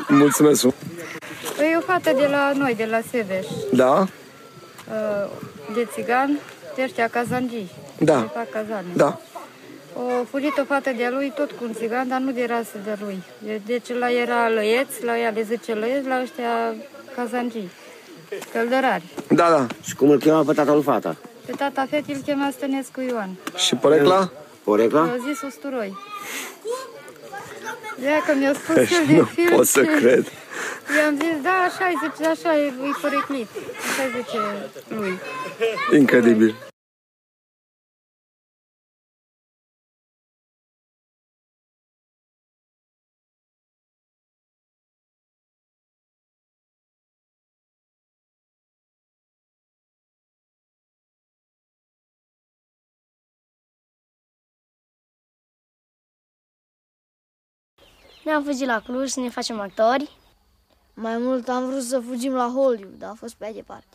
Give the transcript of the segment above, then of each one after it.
Mulțumesc. Păi e o fată de la noi, de la Seveș. Da? De țigan, de ăștia cazangii. Da. De fac cazane. Da. O fugit o fată de-a lui, tot cu un țigan, dar nu de rasă de lui. Deci la era lăieț, la ea le zice lăieț, la ăștia cazangii. Căldărari. Da, da. Și cum îl chema pe tatăl fata? Pe tata fetii îl chema Stănescu Ioan. Și porecla? Porecla? Mi-au zis usturoi. Ea că mi-a spus el de film. Nu pot să cred. I-am zis, da, așa zice, așa e poreclit. Așa zice lui. Incredibil. Ne-am fugit la Cluj să ne facem actori. Mai mult am vrut să fugim la Hollywood, dar a fost pe departe.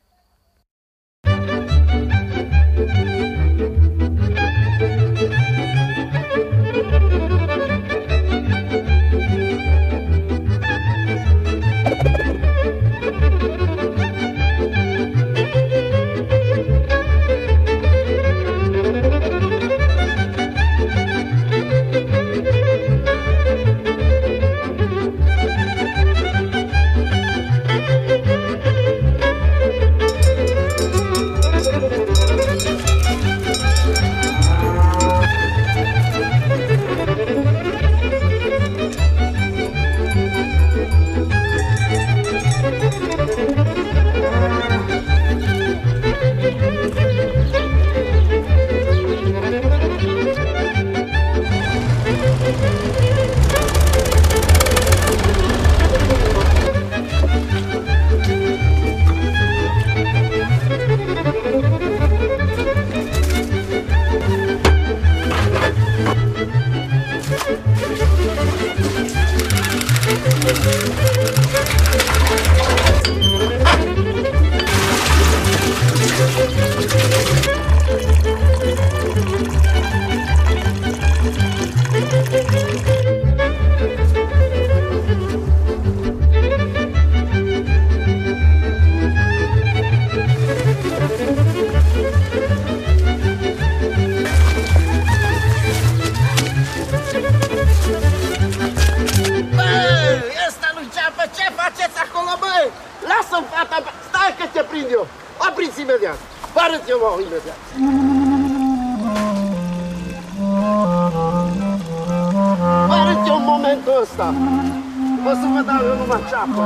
imediat. Vă arăt eu mă imediat. Vă arăt eu în momentul ăsta. O să vă dau eu numai ceapă.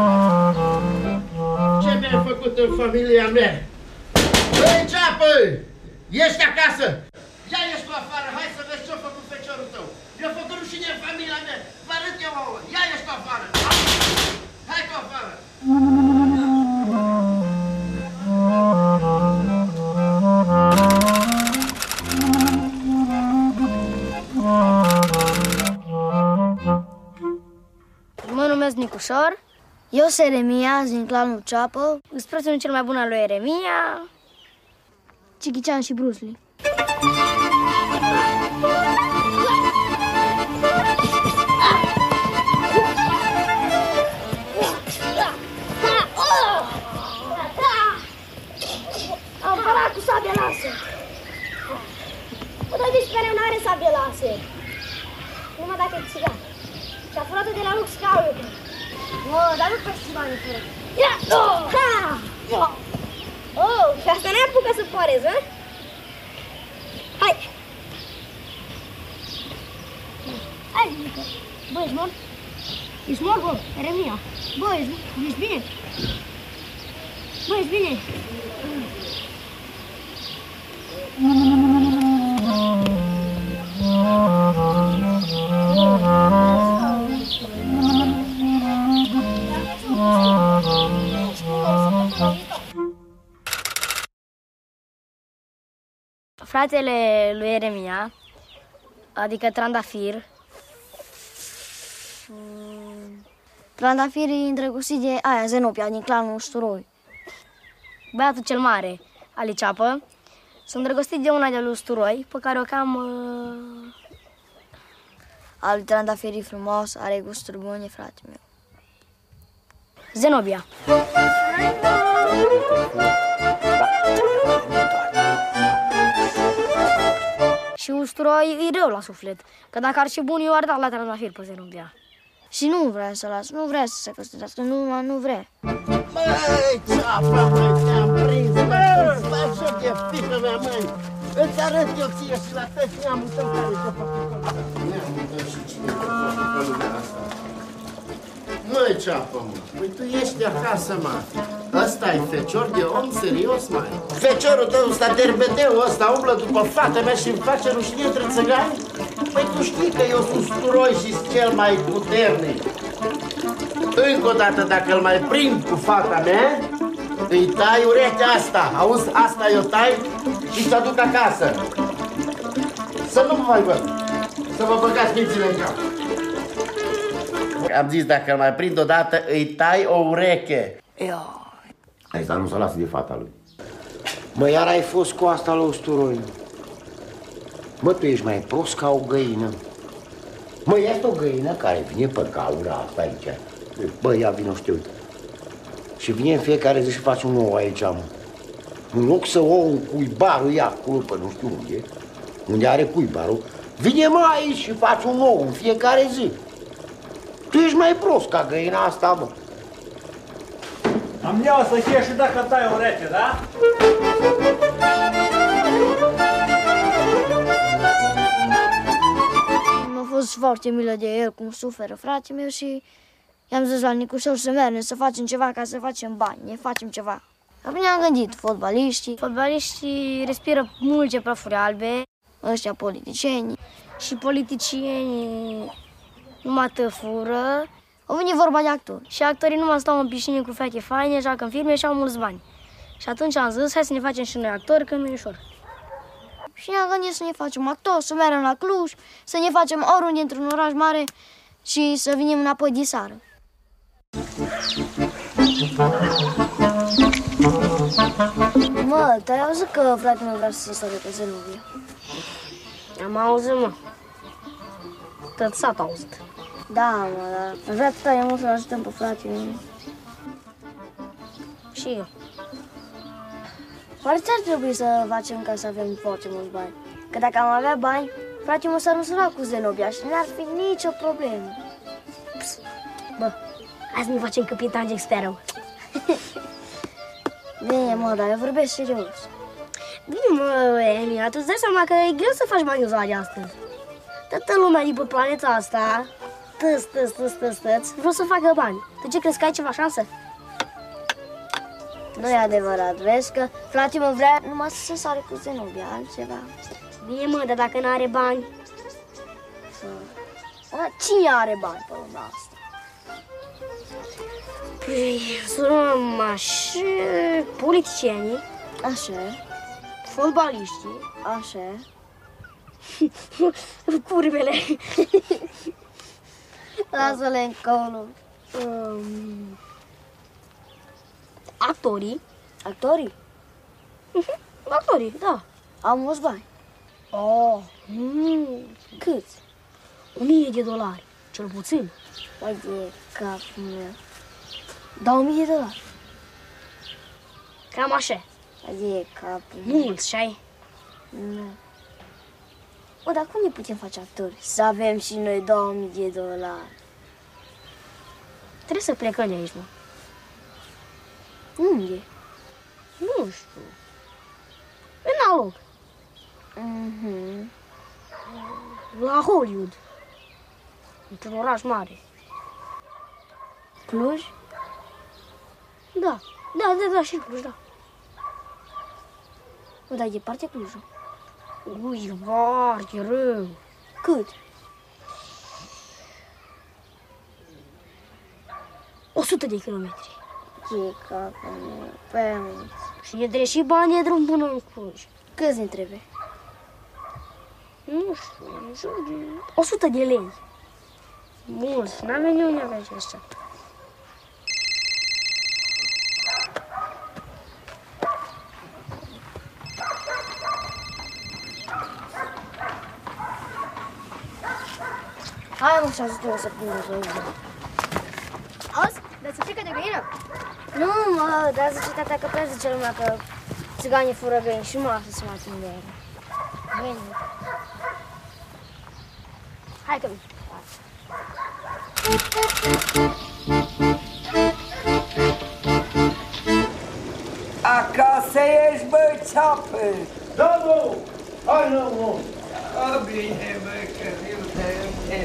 Ce mi-ai făcut în familia mea? Băi, ceapă! Ești acasă? Ia ești tu afară, hai să vezi ce-a făcut feciorul tău. Mi-a făcut rușine în familia mea. Vă arăt eu ouă. Ia ești tu afară. Hai tu afară. Mă numesc Nicușor. Eu sunt Eremia, din clanul Ceapă. Îți prietenul cel mai bun al lui Eremia, Cichician și Bruce Lee. Am furat cu sabie laser. Bă, nici mereu n-are sabie laser. Numai dacă e țigan. Și-a furat-o de la Luke Skywalker. Mă, dar nu pe țigani fură. Ia! Ha! Oh, și asta ne apucă să forez, hă? Hai! Hai, Nică. Bă, ești mort? Ești mort, bă, Eremia. Bă, ești bine? Bă, ești bine? Fratele lui Eremia, adică Trandafir. Trandafir e îndrăgostit de aia, Zenopia, din clanul Usturoi. Băiatul cel mare, Ali Ceapă, s-a îndrăgostit de una de lui Usturoi, pe care o cam... Al lui Trandafir e frumos, are gusturi bune, frate meu. Zenobia. Și usturoi e rău la suflet, că dacă ar fi bun, eu ar da la trandafir pe Zenobia. Și nu vrea să las, nu vrea să se căsătorească, nu vrea. Măi, țeapă, măi, te-am prins, măi, stai joc de fică mea, măi. Îți arăt eu ție și la tăi neamul tău care e pe picolul. Neamul tău și cine e pe picolul asta? Măi, ceapă, mă, păi tu ești acasă, mă. Ăsta-i fecior de om serios, măi. Feciorul tău ăsta, derbedeu ăsta, umblă după fata mea și îmi face rușine între țăgani? Păi tu știi că eu sunt usturoi și cel mai puternic. Încă o dată, dacă îl mai prind cu fata mea, îi tai urechea asta. Auzi, asta eu tai și te aduc acasă. Să nu mă mai văd. Să vă băgați mințile în cap. Am zis, dacă îl mai prind o dată, îi tai o ureche. Hai, dar nu să lasă de fata lui. Mă, iar ai fost cu asta la usturoi. Mă, tu ești mai prost ca o găină. Mă, este o găină care vine pe gaura asta aici. Bă, ia vino, știu. Și vine în fiecare zi și face un ou aici, mă. În loc să o un cuibarul, ia acolo pe nu știu unde are cuibarul, vine mă aici și face un ou în fiecare zi. Tu ești mai prost ca găina asta, mă. Am iau să fie și dacă dai ureche, da? M-a fost foarte milă de el, cum suferă fratele meu și i-am zis la Nicușor să mergem să facem ceva ca să facem bani, ne facem ceva. Apoi ne-am gândit, fotbaliștii respiră multe prafuri albe, ăștia politicieni și politicienii numai fură. Au venit vorba de actori și actorii numai stau în piscine cu fete faine, joacă în filme și au mulți bani. Și atunci am zis, hai să ne facem și noi actori, că nu e ușor. Și ne-am gândit să ne facem actori, să mergem la Cluj, să ne facem oriunde într-un oraș mare și să venim înapoi de seară. Mă, te-ai auzit că fratele meu vrea să se sare pe Zenobia? Am auzit, mă. Tot satul a auzit. Da, mă, dar vrea tare mult să-l ajutăm pe fratele meu. Și eu. Oare ce ar trebui să facem ca să avem foarte mulți bani? Că dacă am avea bani, fratele meu s-ar însura cu Zenobia și n-ar fi nicio problemă. Psst. Bă, hai să ne facem capitan Jack Sparrow. Bine, mă, dar eu vorbesc serios. Bine, mă, Emilia, tu îți dai seama că e greu să faci bani în ziua de astăzi. Toată lumea de pe planeta asta, tăți, vreau să facă bani. Tu ce crezi că ai ceva șansă? Nu e adevărat, vezi că fratele meu vrea numai să se sare cu Zenobia, altceva. Bine, mă, dar dacă n-are bani? Cine are bani pe lumea asta? Păi, sunăm așa, politicienii. Așa. Fotbaliștii. Așa. Curvele. Lasă-le încolo. Actorii. Actorii? Actorii, da. Au mulți bani. Oh, câți? $1000, cel puțin. Mai de capul meu. Da, $1000. Cam așa. Mai de capul meu. Mulți, și-ai? Nu. O, dar cum ne putem face actori? Să avem și noi $2000. Trebuie să plecăm de aici, mă. Unde? Nu știu. În alt loc. La Hollywood. Într-un oraș mare. Cluj? Da, și Cluj, da. O, dar e departe Clujul. Ui, e foarte rău. Cât? 100 de kilometri. E capul meu, pe mult. Și ne trebuie și bani de drum până în Cluj. Câți ne trebuie? Nu știu, 100 de lei. Mulți, n-avem eu nevoie de așa. Hai, mă, și ajută-mă să pun o. Auzi, dar să știi că de găină? Nu, mă, dar zice tata că prea zice lumea că țiganii fură găini și nu mă lasă să mă ating de ele. Găină. Hai că vin. Acasă ești, bă, țeapă! Da, bă! Hai, nu, mă! A, bine, bă, că eu te...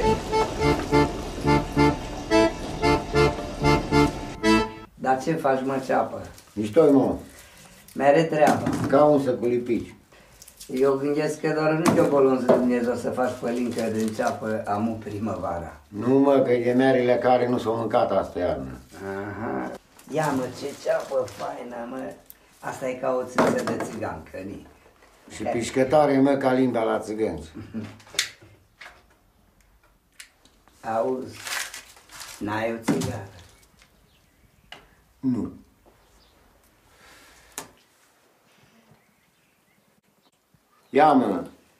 Dar ce faci, mă, țeapă? Miștoi, mă, Mere treaba. ca un să cu lipici. Eu gândesc că doar nu te-o bolonză Dumnezeu să faci pălincă din țeapă amu primăvara. Nu, mă, că e merele care nu s-au mâncat asta iarnă. Aha. Ia, mă, ce țeapă faină, mă. Asta e ca o țâță de țigancă, ni. Și pișcătare, mă, ca limba la țigănți. Auzi, n-ai o țigară? Nu. Ia, mă.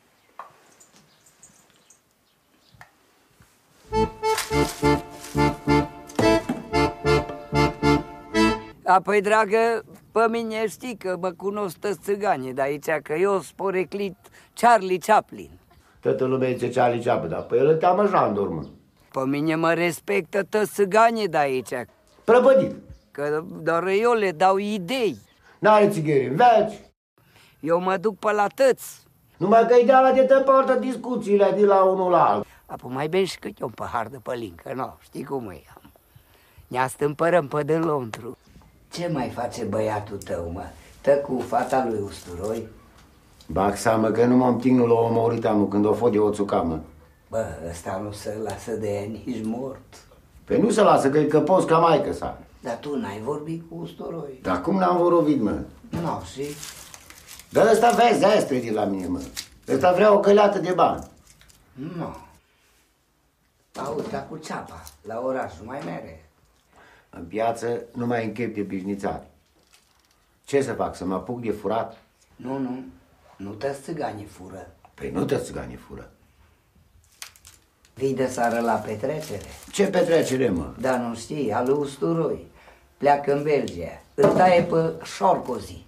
Apoi, dragă, pe mine știi că mă cunosc toți țiganii de aici, că eu sporeclit Charlie Chaplin. Toată lumea zice Charlie Chaplin, dar pe el îl teamă Jandor, mă. Pe mine mă respectă toți țiganii de aici, Prăpădit. că doar eu le dau idei. N-are țigări în veci. Eu mă duc pe la tăți. Numai că ideala de te poartă discuțiile de la unul la altul. Apoi mai bem și câte un pahar de pălincă, nu, știi cum e. Ne astâmpărăm pe din lontru. Ce mai face băiatul tău, mă? Tă cu fata lui Usturoi? Bag seamă că nu m-am tinut la o mauritanu când o fod de o țucamă. Bă, ăsta nu se lasă de ea nici mort. Pe nu se lasă că e căpos ca maică sa. Dar tu n-ai vorbit cu Usturoi? Dar cum n-am vorbit, mă? Nu, și? Dar ăsta vezi, aia strădit la mine, mă. Ăsta vrea o căleată de bani. Nu. Auzi, dar cu țeapa, la oraș, nu mai mere. În piață nu mai închep de bișnițari. Ce să fac, să mă apuc de furat? Nu, nu te țiganii fură. Păi nu te țiganii fură. Vii de seară la petrecere. Ce petrecere, mă? Dar nu știi, al lui Usturoi. Pleacă în Belgia. Îl taie pe Șorcozi.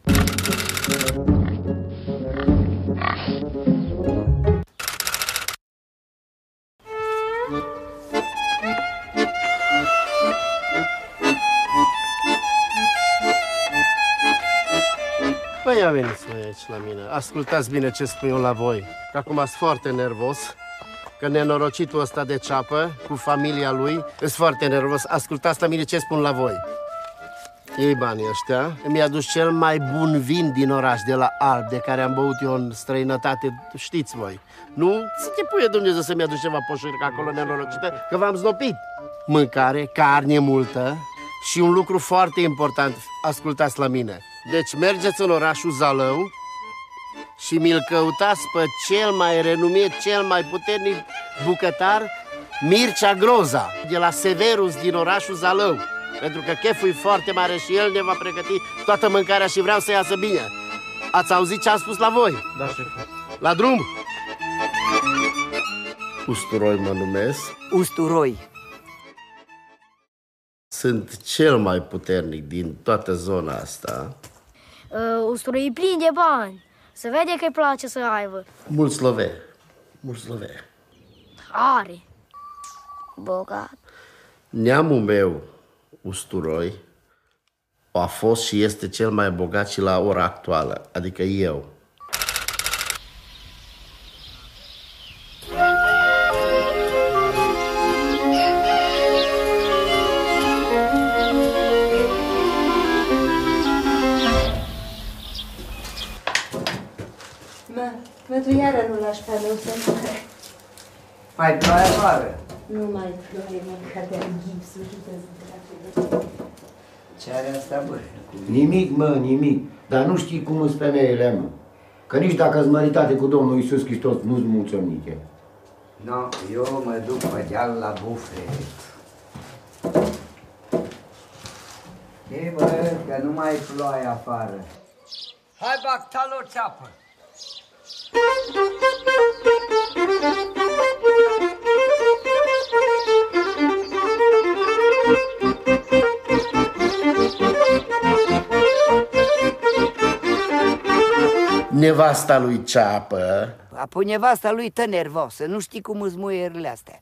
Păi ia veniți mai aici la mine, ascultați bine ce spun eu la voi, că acum sunt foarte nervos, că nenorocitul ăsta de ceapă cu familia lui, sunt foarte nervos, ascultați la mine ce spun la voi. Ei banii ăștia, îmi aduc cel mai bun vin din oraș, de la Alb, de care am băut eu în străinătate, știți voi. Nu? Să te puie Dumnezeu să-mi aduc ceva poșurică acolo nenorocită, că v-am znopit. Mâncare, carne multă și un lucru foarte important, ascultați la mine. Deci mergeți în orașul Zalău și mi-l căutați pe cel mai renumit, cel mai puternic bucătar, Mircea Groza, de la Severus din orașul Zalău. Pentru că cheful e foarte mare și el ne va pregăti toată mâncarea și vreau să iasă bine. Ați auzit ce am spus la voi? Da, șef. La drum! Usturoi mă numesc. Usturoi. Sunt cel mai puternic din toată zona asta. Usturoi e plin de bani. Se vede că îi place să aibă. Mulți slove. Mulți slove. Are. Bogat. Neamul meu, Usturoi, a fost și este cel mai bogat și la ora actuală, adică eu. Mă, tu iară nu lași pe meu să mare. Mai ploaie afară. Nu mai ploaie, mă, că de gipsul și de Ce are asta, bă? Nimic, mă, nimic. Dar nu știi cum sunt femeile, mă. Că nici dacă sunt măritate cu Domnul Iisus Hristos, nu-s mulțumite. No, eu mă duc pe deal la bufet. E, bă, că nu mai ploaie afară. Hai, bactalo, țeapă! nevasta lui Ceapă. Apoi nevasta lui tă nervosă, nu știi cum îți muierile astea.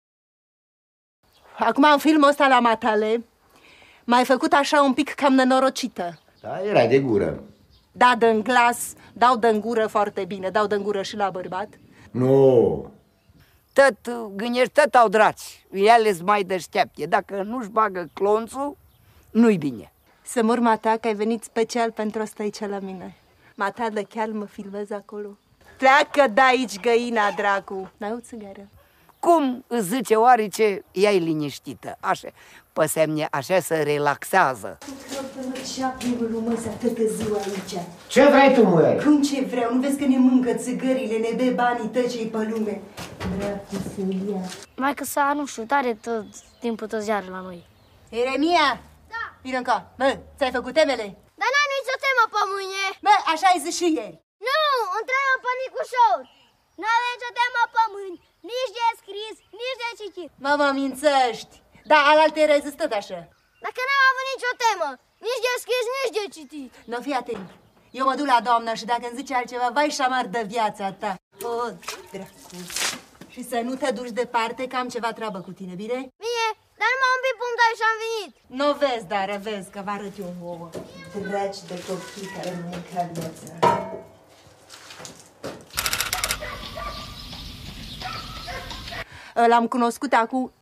Acum în filmul ăsta la Matale m-ai făcut așa un pic cam nenorocită. Da, erai de gură. Da, dă-n glas, dau dă-n gură foarte bine, dau dă-n gură și la bărbat. Nu. Tot gândești, tot au draci, ele-s mai deșteapte. Dacă nu-și bagă clonțul, nu-i bine. Să mor mata că ai venit special pentru asta aici la mine. Matale, chiar mă filmez acolo. Pleacă de aici, găina, dracu. N-ai o țigară? Cum îți zice oarice, ea e liniștită, așa, pe semne, așa se relaxează. Atâta ziua aici. Ce vrei tu, măi? Cum ce vreau? Nu vezi că ne mâncă țigările, ne be banii tăcei pe lume? Dracu să ia. Mai că să nu știu, tare tot timpul tot ziară la noi. Eremia! Da! Vino încă. Bă, ți-ai făcut temele? Dar n-am nicio temă pe mâine. Bă, așa ai zis și ieri. Nu, întreabă pe Nicușor. N-avem nicio temă pe mâini, nici de scris, nici de citit. Mă mințești. Da, alaltă ai zis tot așa. Dacă n-am avut nicio temă, nici de scris, nici de citit. Nu, fii atent. Eu mă duc la doamnă și dacă îmi zice altceva, vai șamar de viața ta. O, dracu. Și să nu te duci departe, că am ceva treabă cu tine, bine? Bine, dar nu m-am împit punctai și am venit. Nu vezi, dar vezi că vă arăt eu ouă. Dragi de copii care nu mâncă viața. L-am cunoscut acum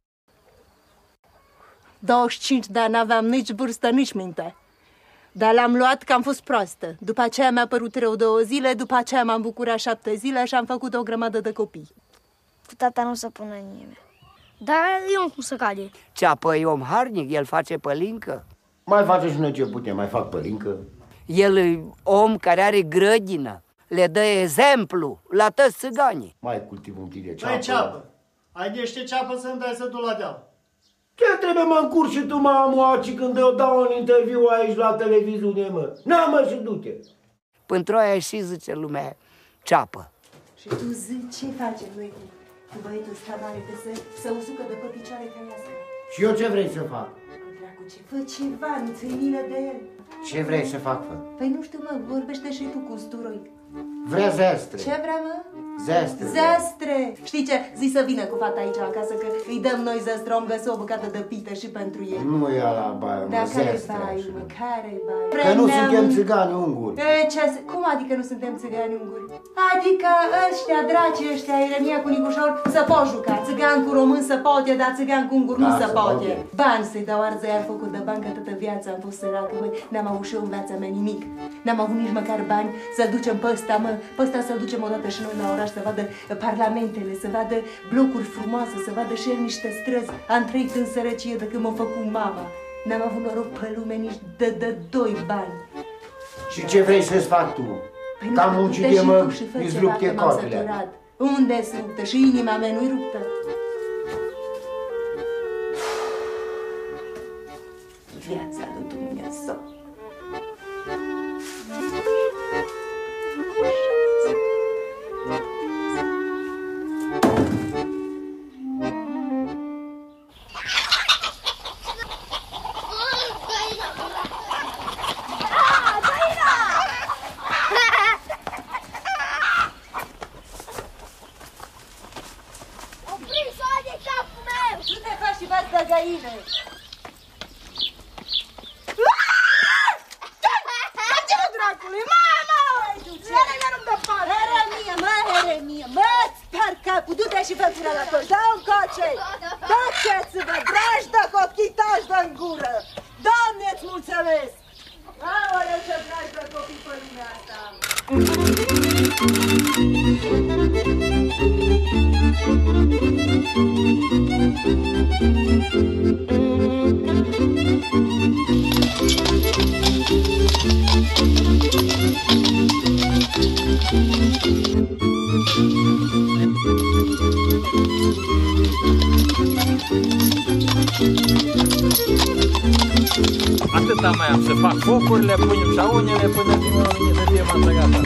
25 de ani, n-aveam nici vârstă, nici minte. Dar l-am luat că am fost proastă. După aceea mi-a părut rău 2 zile, după aceea m-am bucurat 7 zile și am făcut o grămadă de copii. Cu tata nu se pune nimeni. Dar eu cum să cade. Ceapă e om harnic, el face pălincă. Mai face și noi ce putem, mai fac pălincă. El e om care are grădină, le dă exemplu la toți țiganii. Mai cultiv un pic de ceapă. Hai ceapă, ai niște ceapă să-mi dai să du la deal. Ce trebuie mă încurci și tu, mamă, când eu dau un interviu aici la televiziune, mă? Na, mă, și du-te. Pentru aia și zice lumea ceapă. Și tu zici ce facem noi cu băietul ăsta mare, că să usucă de pe picioare ca iasă. Și eu ce vrei să fac? Dracu, ce fă ceva, nu ți-e milă de el. Ce vrei să fac, fă? Păi nu știu, mă, vorbește și tu cu usturoi. Vrea zestre. Ce vrea, mă? Zestre. Zestre! Știi ce? Zi să vină cu fata aici acasă, că îi dăm noi zestre, om găsi o bucată de pită și pentru ei. Nu ia la baie, mă, Dar care zestre. bai, mă, care bai? Că nu suntem țigani unguri. Cum adică nu suntem țigani unguri? Adică ăștia, dracii ăștia, Eremia cu Nicușor, să pot juca. Țigan cu român să poate, dar țigan cu unguri nu se poate. Bani să-i dau arză, iar făcut de bani, că toată viața am fost săracă, băi. N-am avut și eu în viața mea nimic. N-am avut nici măcar bani să ducem pe ăsta, mă. Pe ăsta să-l ducem odată și noi la oraș, să vadă parlamentele, să vadă blocuri frumoase, să vadă și el niște străzi. Am trăit în sărăcie de când m-a făcut mama. N-am avut noroc pe lume nici de 2 bani. Și ce vrei să-ți fac tu? Păi Că am muncit de mă, îți rupte corpile. Unde-s ruptă? Și inima mea nu-i ruptă. Viața lui Dumnezeu. Găină. Ce dracului, mama! Eremia, mă, Eremia, mă, star capul, du-te și fă gura la tot, dă un coce! Duceți-vă, dragi de copii, tași de-n gură! Doamne-ți mulțumesc! Aoleu, ce dragi de copii pe lumea asta! Atâta mai am, să fac focurile, punem șaunele până din oamenii să fie masă gata.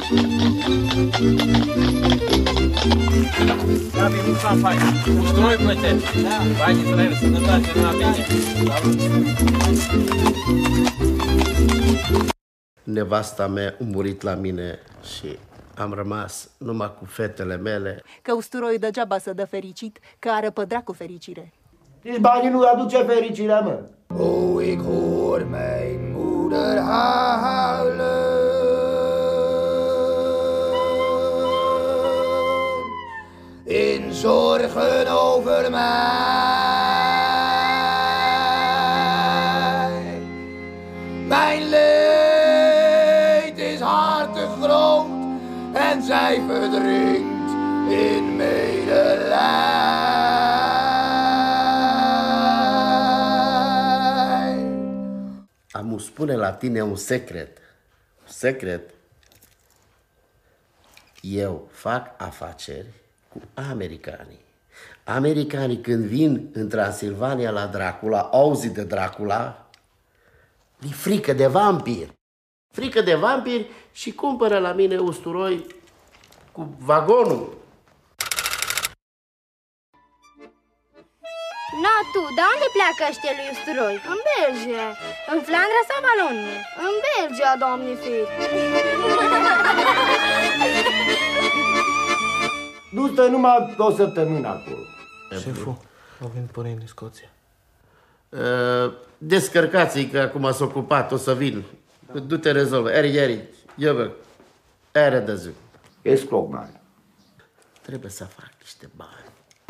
Da, bine, nu s-am fain. Usturoi plătești. Da. Bani, Israel, sănătate, la bine. Salut. nevasta mea a murit la mine și am rămas numai cu fetele mele. Că usturoiul degeaba să dă fericit, că are pe dracu fericire. Deci banii nu aduce fericirea, mă. O, ik hoor mijn moeder huilen. In zorgen over mij. Mijn leed is hartig groot en zij verdrinkt in medelij. Am spune la tine un secret. Secret. Eu fac afaceri cu americanii. Americanii când vin în Transilvania la Dracula, auzi de Dracula, li frică de vampiri. Frică de vampiri și cumpără la mine usturoi cu vagonul. Na, tu, de unde pleacă ăștia lui usturoi? În Belgia. În Flandra sau Valonia? În Belgia, doamne fete. Nu stă numai o săptămână acolo. Șeful, au venit până în Scoția. Descărcați-i că acum s-a ocupat, o să vin. Du-te rezolvă. Eri, eu vă. Ere de zi. E scloc mare. Trebuie să fac niște bani.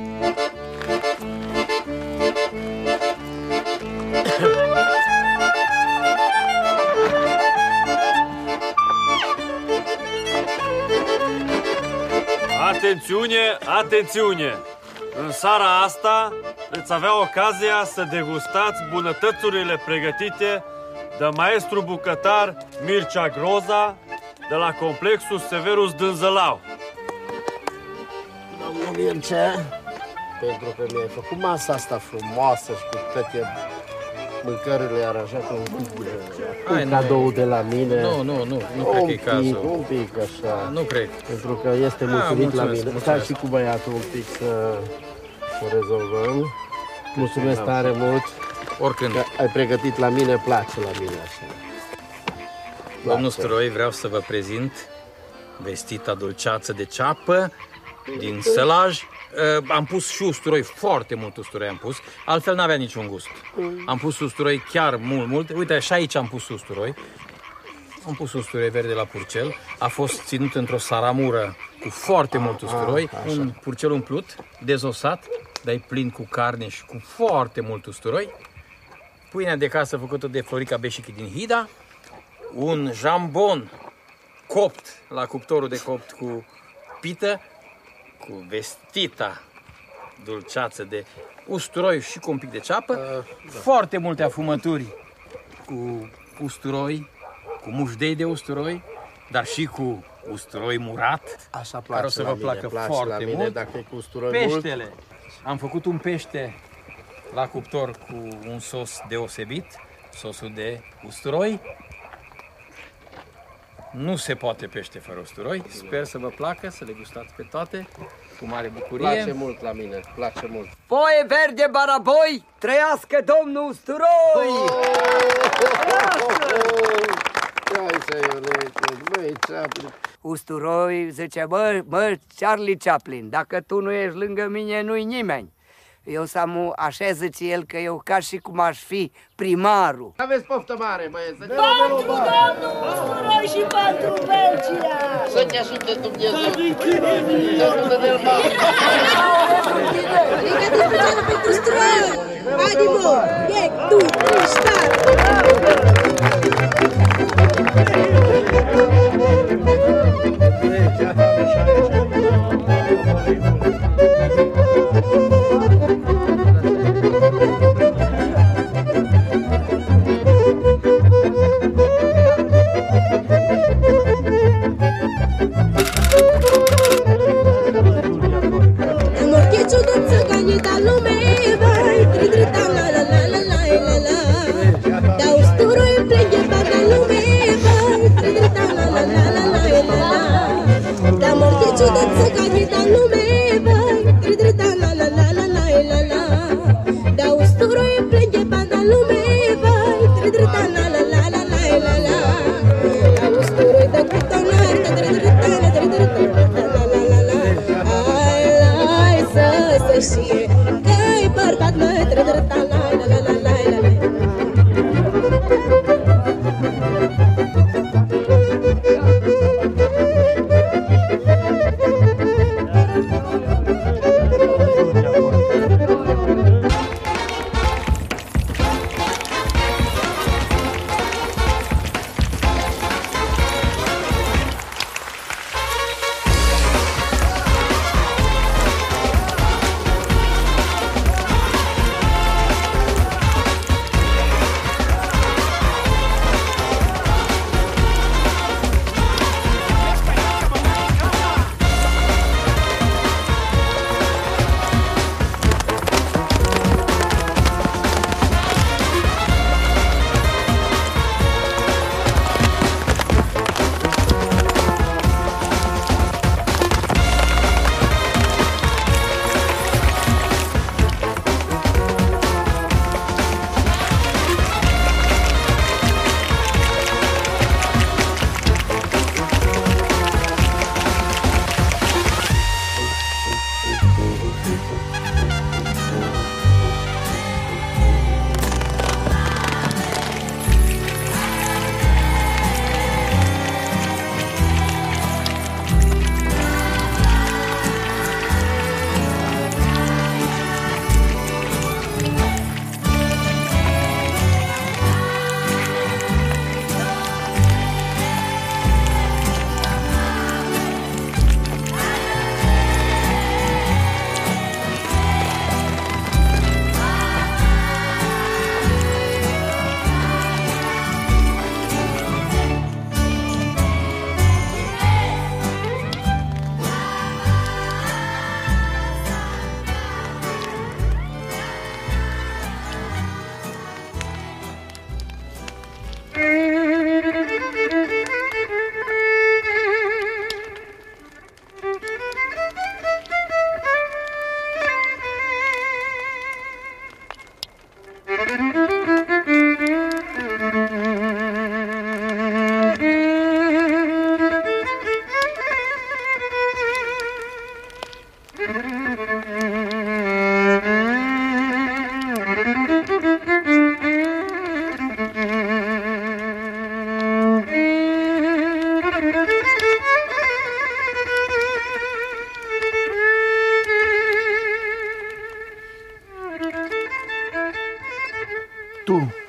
Atențiune, atențiune! În seara asta veți avea ocazia să degustați bunătățurile pregătite de maestru bucătar Mircea Groza de la complexul Severus Dânzălau. Domnul Mircea, pentru că mi-ai făcut masa asta frumoasă și cu toate mâncările aranjate un cadou de la mine. Nu cred că e cazul. Un pic așa. Nu cred. Pentru că este mulțumit la mine. Stai și cu băiatul un pic să o rezolvăm. Mulțumesc tare mult. Oricând. Că ai pregătit la mine, place la mine așa. Domnul Stroi, vreau să vă prezint vestita dulceață de ceapă din Sălaj. Am pus și usturoi, foarte mult usturoi am pus, altfel n-avea niciun gust. Am pus usturoi chiar mult. Uite, și aici am pus usturoi. Am pus usturoi verde la purcel. A fost ținut într-o saramură cu foarte mult usturoi. Un purcel umplut, dezosat, dar plin cu carne și cu foarte mult usturoi. Pâinea de casă făcută de Florica Beșichi din Hida. Un jambon copt la cuptorul de copt cu pită, cu vestita dulceață de usturoi și cu un pic de ceapă, foarte multe afumături cu usturoi, cu mușdei de usturoi, dar și cu usturoi murat, așa place, care o să vă placă foarte mine, mult. dacă e cu usturoi Peștele. mult. Am făcut un pește la cuptor cu un sos deosebit, sosul de usturoi. Nu se poate pește fără usturoi. Sper să vă placă, să le gustați pe toate, cu mare bucurie. Place mult la mine, place mult. Foie verde baraboi, trăiască domnul usturoi! Usturoi zice, bă, Charlie Chaplin, dacă tu nu ești lângă mine, nu-i nimeni. Eu așa zice el, că eu ca și cum aș fi primarul. Aveți poftă mare, băieți! Pentru domnul usturoi și pentru Belgia! Să te ajute Dumnezeu! Te ajută de-l mare! Pregătiți pentru usturoi! Adimo! E, tu,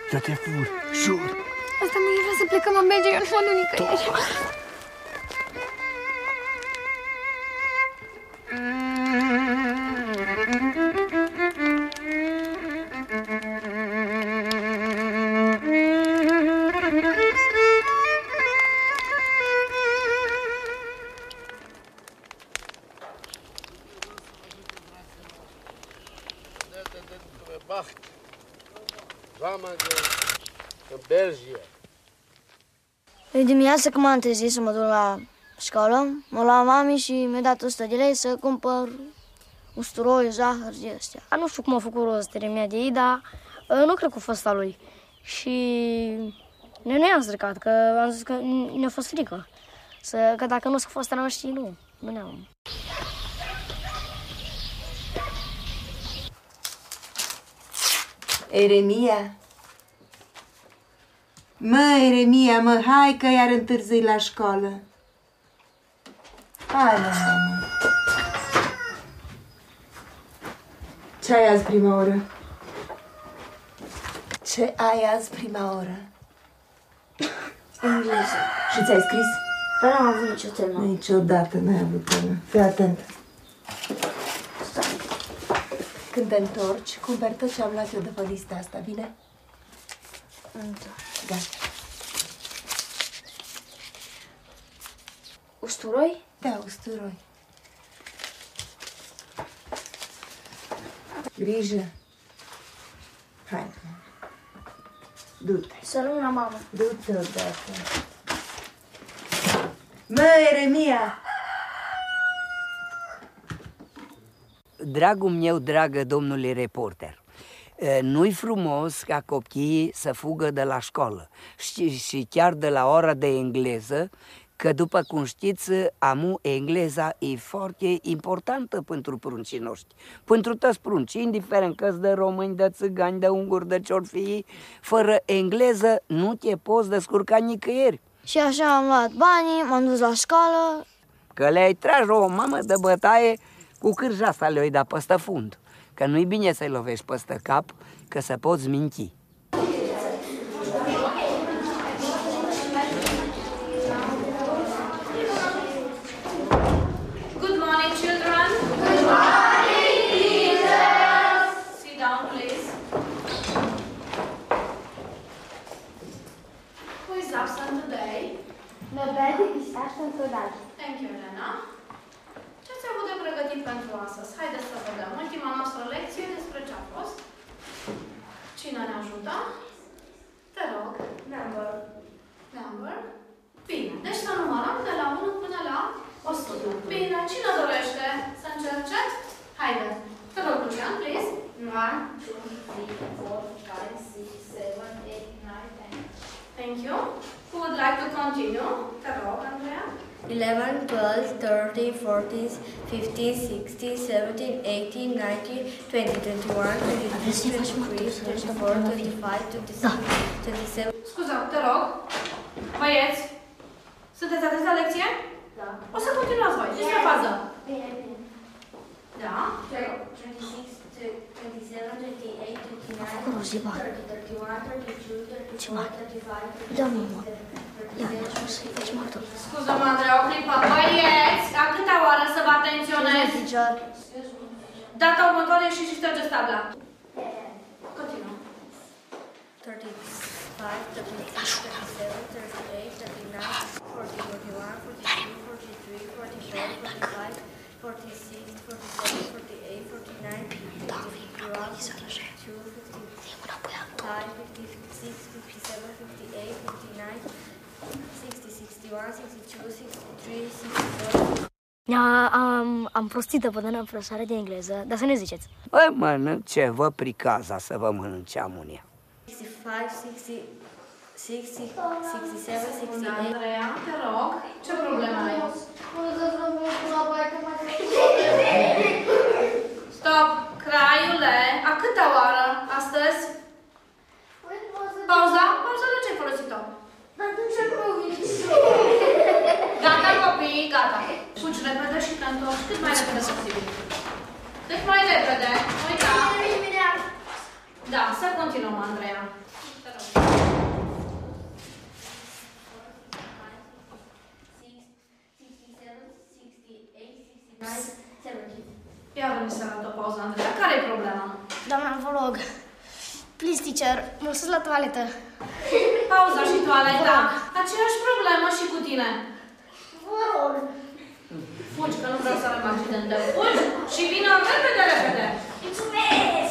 Să te fur, jur. Asta mă vrea să plecăm în Belgia, eu nu mă duc nicăieri. În Belgia. E dimineața când m-am trezit să mă duc la școală, m-a luat mami și mi-a dat 100 de lei să cumpăr usturoi, zahăr de astea. Nu știu cum a făcut rost Ieremia de ei, dar nu cred că a fost a lui. Și noi nu i-am stricat, că am zis că ne-a fost frică. Că dacă nu s-a fost a noștri, nu ne-am. Ieremia? Mă, Ieremia, mă, hai că iar întârzii la școală. Hai, mamă. Ce ai azi prima oră? Ce ai azi prima oră? Engleză. Și ți-ai scris? Dar n-am avut nicio temă. Niciodată n-ai avut temă. Fii atent. Când te întorci, cumperi tot ce am luat eu de pe lista asta, bine? Da. Usturoi? Da, usturoi. Grijă. Hai. Du-te. Să rămână mama. Du-te odată. Mă, Ieremia! Dragul meu, dragă domnule reporter, nu-i frumos ca copiii să fugă de la școală și chiar de la ora de engleză, că după cum știți, engleza e foarte importantă pentru pruncii noștri. Pentru toți pruncii, indiferent că de români, de țigani, de unguri, de ce-or fi, fără engleză nu te poți descurca nicăieri. Și așa am luat banii, m-am dus la școală. Că le-ai trage o mamă de bătaie cu cârja asta le-ai dat păstă fund. Că nu-i bine să-i lovești păstă cap, că să poți minți. Good morning, children. Good morning, teachers. Sit down, please. Who is absent today? Nobody is absent today. Thank you, Elena. Ce ați avut de pregătit pentru astăzi? Haideți să vedem. Ultima noastră lecție despre ce a fost. Cine ne ajută? Te rog. Number. Bine. Deci să numărăm de la 1 până la 100. Bine. Cine dorește să încerce? Haide. Te rog, Lucian, please. 1, 2, 3, 4, 5, 6, 7, 8, 9, 10. Thank you. Who would like to continue? Te rog, Andreea. 11, 12, 13, 14, 15, 16, 17, 18, 19, 20, 21, 22, 23, 24, 25, 26, 27. Scuza, te rog. Băieți, sunteți atenți la lecție? Da. O să continuați voi. Fiți pe fază. Bine, bine. Da. 26, 27, 28, 29, 30, 31, 32, 34, 35, 36, Da, mamă. Ia, să-i faci martor. Scuză-mă, Andreea, o clipă. Băieți, a câta oară să vă atenționez? Data următoare și ștergeți tabla. Continuă. 35, 36, 37, 38, 39, 40, 41, 42, 43, 44, 45, 46, 47, 48, 49, 50, 51, 52, 55, 56, 57, 58, 59, 60, 61, 62, 63, 64. Am prostită până la profesoară de engleză, dar să ne ziceți. Băi, mănânce, vă pricaza să vă mănânceam unia. 65, 60, 67, 68. Andreea, te rog, ce problemă ai? Stop, craiule, a câta oară astăzi? Pauza? Pauza de ce ai folosit-o? Gata, copii, gata. Fugi repede și te întorci cât mai repede posibil. Cât mai repede. Uita. Da, să continuăm, Andreea. Te rog. teacher, mă sus la toaletă. Pauza și toaleta. Aceeași problemă și cu tine. Vă rog. Fugi, că nu vreau să avem accidente. Fugi și vină repede, repede. Mulțumesc!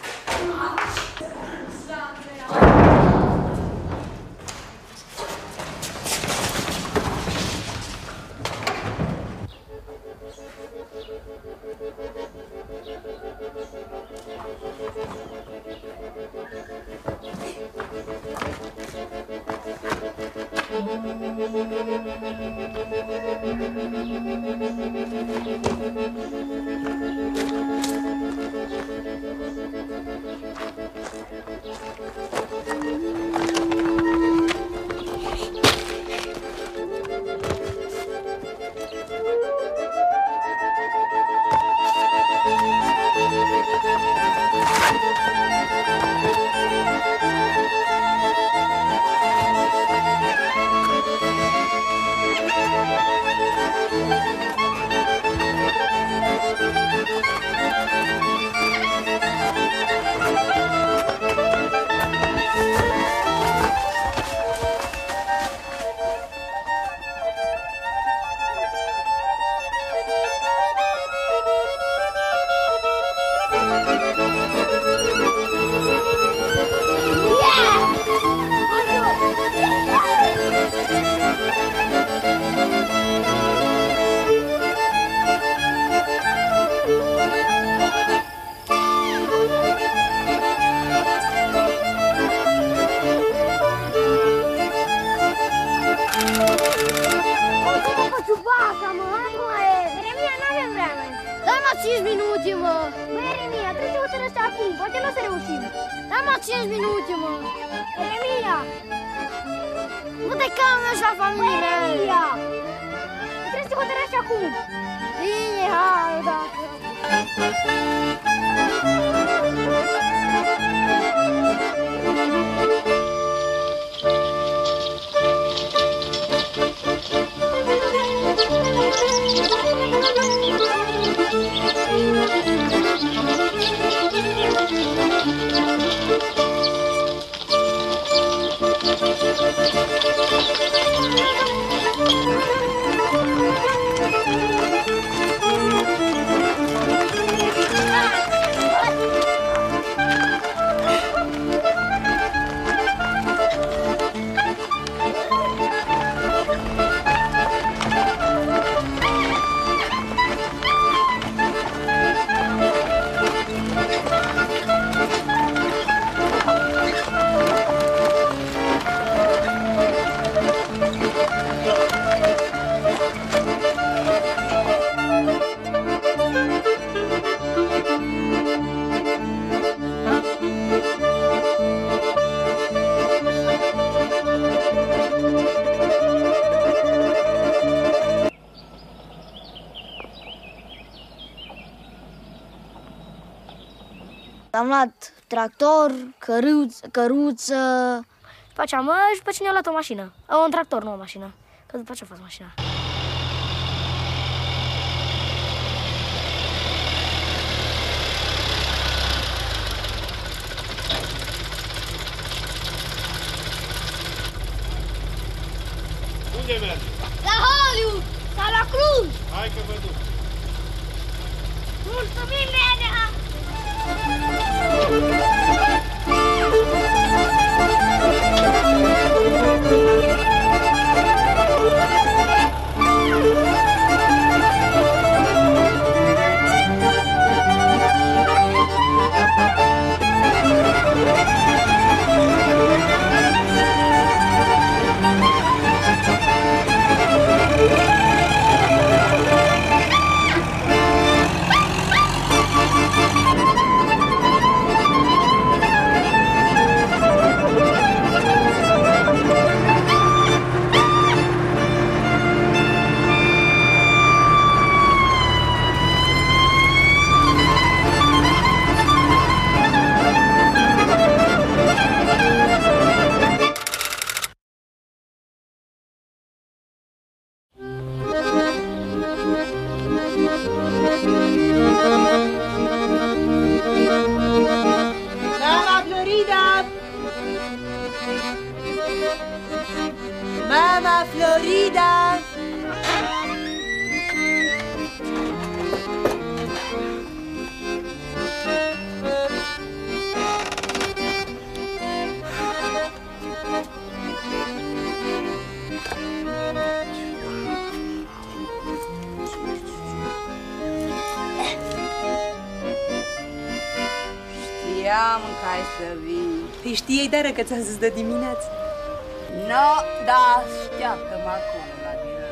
Am luat tractor, căruță. După aceea, și după ce ne-a luat o mașină. Un tractor, nu o mașină. Că după ce a fost mașina. Unde mergi? La Hollywood! Sau la Cluj! Hai că vă duc. Mulțumim, nenea! Mama Florida! Știam că ai să vii. Te știei, dar că ți-am zis de dimineață. No, da, așteaptă-mă acolo la birou.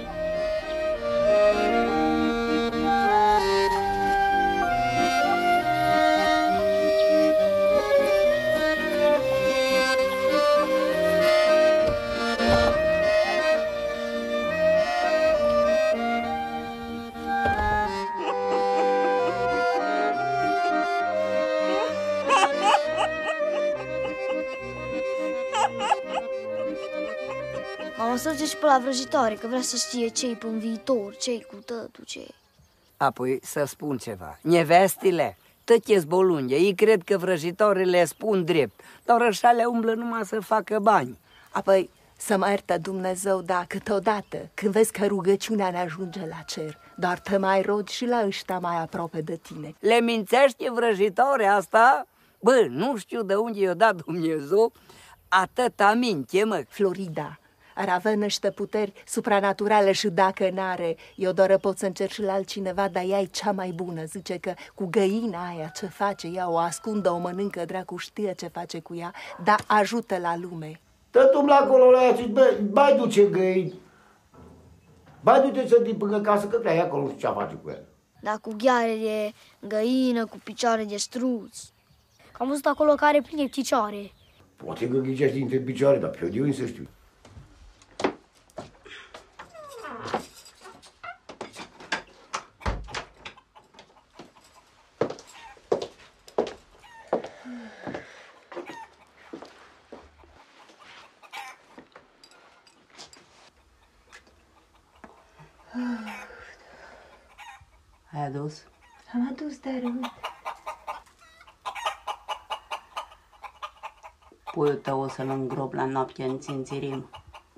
Mama se duce și pe la vrăjitoare, că vrea să știe ce-i pe-n viitor, ce-i cu tătul, ce... Apoi să spun ceva. Nevestile, tăcheți bolunge, ei cred că vrăjitoarele spun drept, dar așa le umblă numai să facă bani. Apoi, să mă iertă Dumnezeu, da, câteodată, când vezi că rugăciunea ne ajunge la cer, dar te mai rogi și la ăștia mai aproape de tine. Le mințește vrăjitoarea asta? Bă, nu știu de unde i-a dat Dumnezeu atâta minte, mă. Florida, ar avea niște puteri supranaturale și dacă n-are, eu doar pot să încerc și la altcineva, dar ea e cea mai bună. Zice că cu găina aia ce face ea, o ascundă, o mănâncă, dracu știe ce face cu ea, dar ajută la lume. Tătum la acolo la ea, zici, bă, bai duce găini. Bai du-te să din până casă, că prea acolo nu știu ce face cu el. Dar cu gheare de găină, cu picioare de struț. Am văzut acolo că are pline picioare. Poate că ghicești dintre picioare, dar pe eu de unde să știu. Ai adus? Am adus, dar... Puiul tău o să-l îngrop la noapte în țințirim.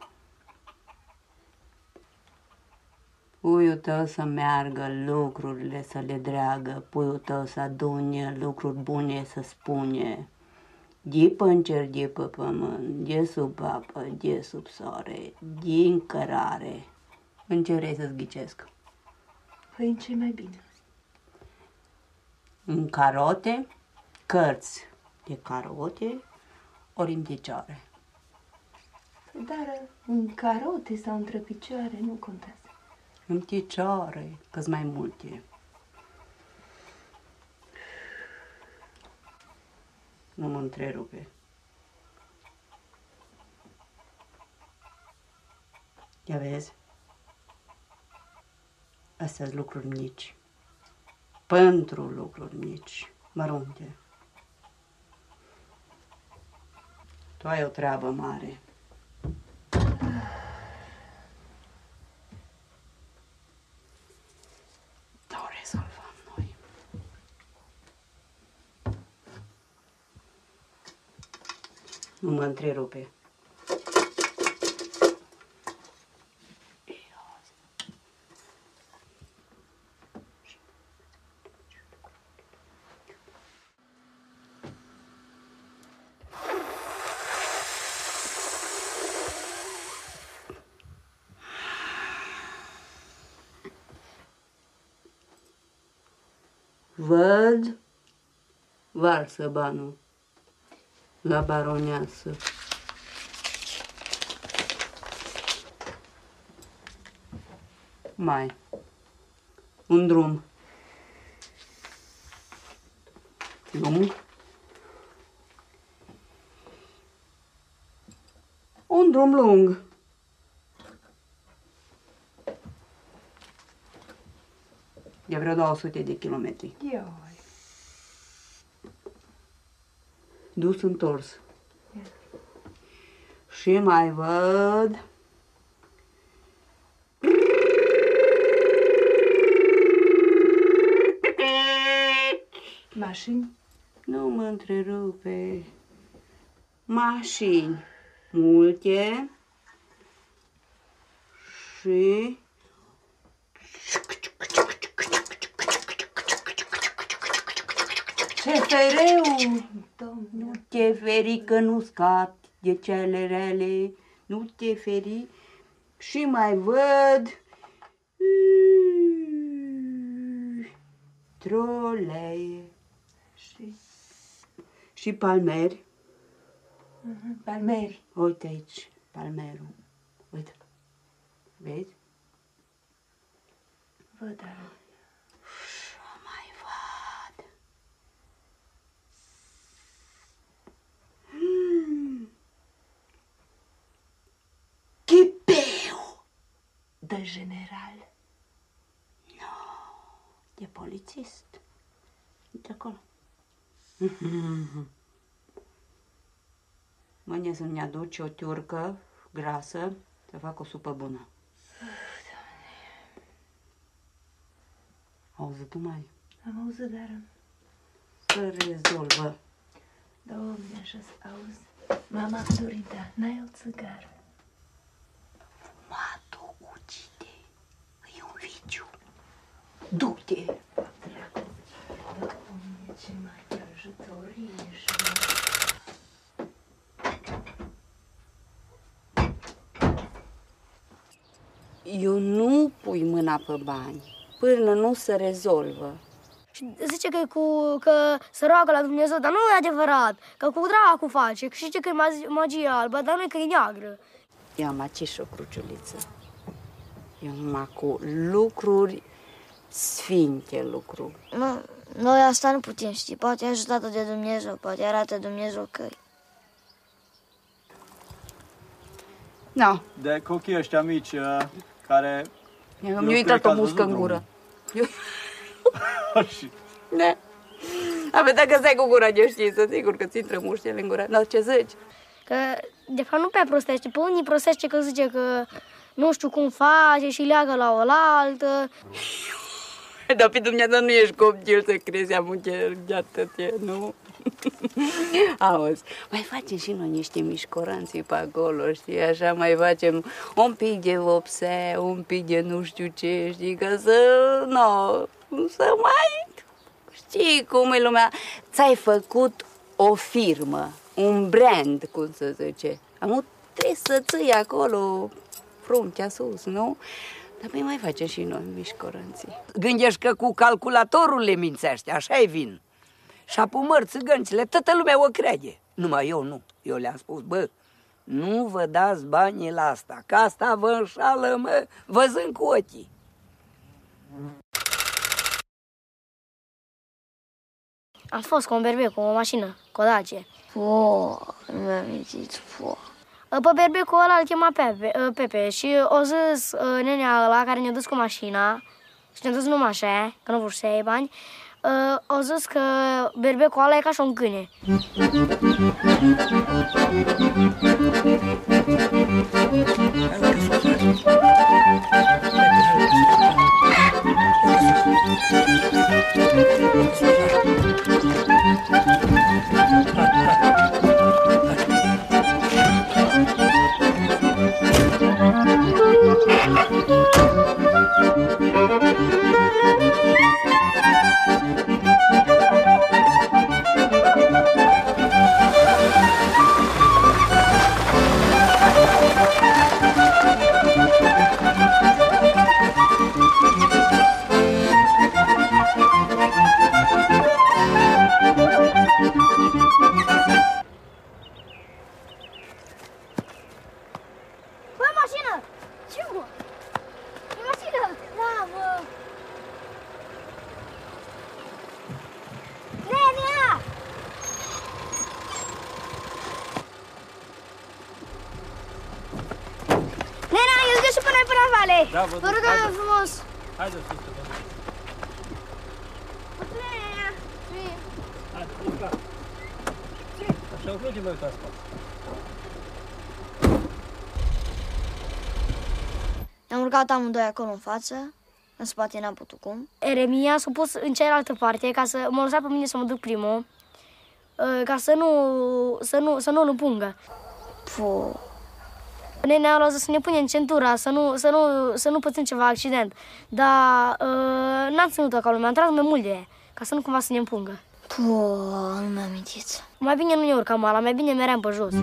Puiul tău să meargă, lucrurile să le dreagă, puiul tău să adune, lucruri bune să spune. De pe cer, de pe pământ, de sub apă, de sub soare, din cărare. În ce vrei să-ți ghicesc? Păi în ce mai bine? În carote, cărți de carote, ori în picioare. Dar în carote sau între picioare nu contează. În picioare, că-s mai multe. Nu mă întrerupe. Ia vezi? Astea-s lucruri mici. Pentru lucruri mici, mărunte. Tu ai o treabă mare. Dar o rezolvăm noi. Nu mă întrerupe. Văd, varsă banul la baroneasă. Mai, un drum lung, un drum lung. De vreo 200 de kilometri. Ioi. Dus întors. Și mai văd mașini? Nu mă întrerupe. Mașini multe, Și... Cefereu, nu te feri că nu scapi de cele rele, nu te feri. Și mai văd trolee și palmeri. Palmeri. Uite aici, palmerul. Uite. Vezi? Văd, dar... Și mai văd. Chipeu de general. Nu, de polițist. Uite acolo. Mâine să-mi aduci o tiurcă grasă să fac o supă bună. Auzit tu, mai? Am auzit, dar... Să rezolvă. Doamne, așa-ți auzi. Mama Dorinta, n-ai o țigară? Fumatul ucide. E un viciu. Du-te! Doamne, ce mai prăjitorie și... Eu nu pui mâna pe bani până nu se rezolvă. Și zice că se roagă la Dumnezeu, dar nu e adevărat, că cu dracu face, și zice că e magie albă, dar nu e că e neagră. Eu am aici o cruciuliță. Eu numai cu lucruri sfinte lucruri. Nu, noi asta nu putem ști, poate e ajutată de Dumnezeu, poate arată Dumnezeu căi. No. De cochii ăștia mici care... Mi-a intrat o muscă în gură. Da. A vedea că stai cu gura de știință, sigur că ți intră muștele în gură. No, ce zici? Că, de fapt, nu prea prostește. Pe unii prostește că zice că nu știu cum face și leagă la oaltă. Dar pe Dumnezeu nu ești copil să crezi, am încercat, nu? Auzi, mai facem și noi niște mișcoranții pe acolo, știi, așa mai facem un pic de vopsea, un pic de nu știu ce, știi, ca să mai, știi cum e lumea. Ți-ai făcut o firmă, un brand, cum să zice. Trebuie să ții acolo fruntea sus, nu? Dar mai facem și noi mișcoranții. Gândești că cu calculatorul le mințește, așa-i vin. Și apumări țigănțile, toată lumea o crede. Numai eu nu. Eu le-am spus, bă, nu vă dați banii la asta, că asta vă înșală, mă, văzând cu ochii. Am fost cu un berbec, cu o mașină, cu o Dacia. Nu mi-am mințit, Pe berbecul ăla îl chema Pepe și o zis nenea ăla care ne-a dus cu mașina și ne-a dus numai așa, că nu vreau să iei bani, o zis că berbecul ăla e ca și un câine. Da, vă rugăm frumos! Haideți să te văd. Așa, uite-mă uitați pe asta. Ne-am urcat amândoi acolo în față, în spate n-am putut cum. Eremia s-a pus în cealaltă parte ca să mă lăsa pe mine să mă duc primul, ca să nu-l împungă. Ne-a luat să ne punem centura, să nu pățim ceva accident. Dar n-am ținut-o ca lumea, am tras mai mult de ea, ca să nu cumva să ne împungă. Nu mi-am amintit. Mai bine nu ne urcam ala, mai bine meream pe jos.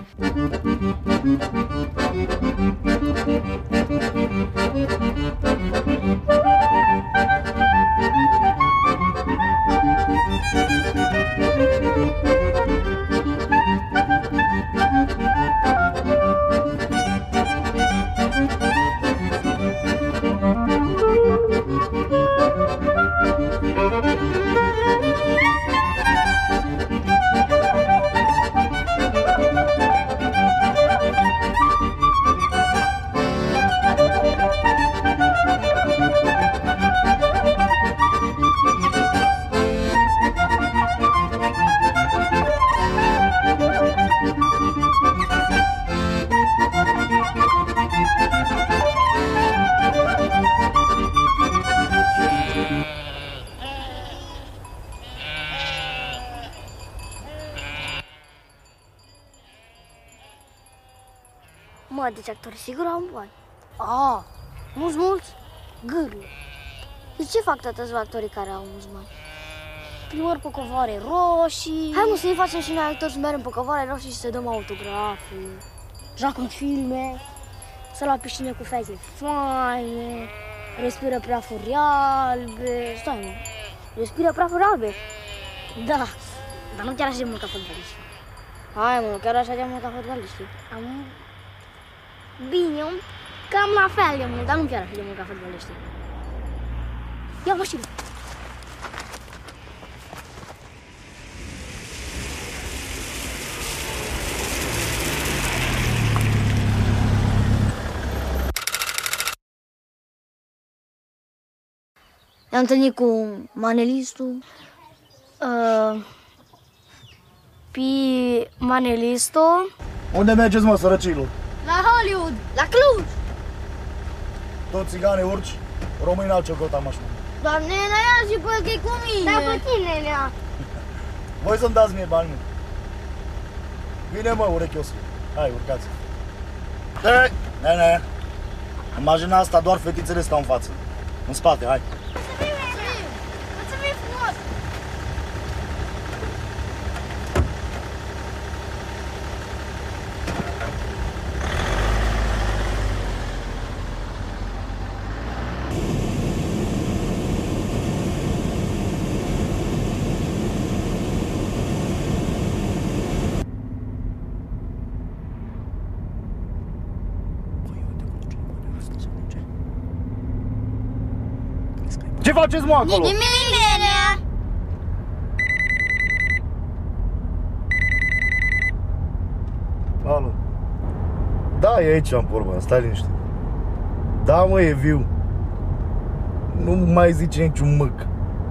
Mă, deci actorii sigur au bani. Mulți? Gârle. De ce fac toți actorii care au mulți bani? Primări pe covoare roșii. Hai mă să ne facem și noi actori să mergem pe covoare roșii și să dăm autografe. Joacă filme. Să la piscine cu fete faine. Respiră prafuri albe. Stai mă, respiră prafuri albe? Da, dar nu chiar așa de mult ca fotbaliști. Hai mă, chiar așa de mult ca fotbaliști. Bine, cam la fel de mult, dar nu chiar așa de mult ca fotbaliști. Ia mașină! Ne-am întâlnit cu manelistul. Manelistul. Unde mergeți, mă, sărăcilor? La Hollywood, la Cluj. Toți țigane urci, români n-au ce căuta mașină. Doamne, ne-a și pe că-i cu mine. Da, pe tine, Nea. Voi să-mi dați mie bani, mă. Vine, mă, urechiosule. Hai, urcați. Nene, în mașina asta doar fetițele stau în față. În spate, hai. Mulțumim frumos. Ce faceți, mă, acolo? Nimic, Nea. Alo. Da, e aici, am vorba, stai liniștit. Da, mă, e viu. Nu mai zice niciun mâc.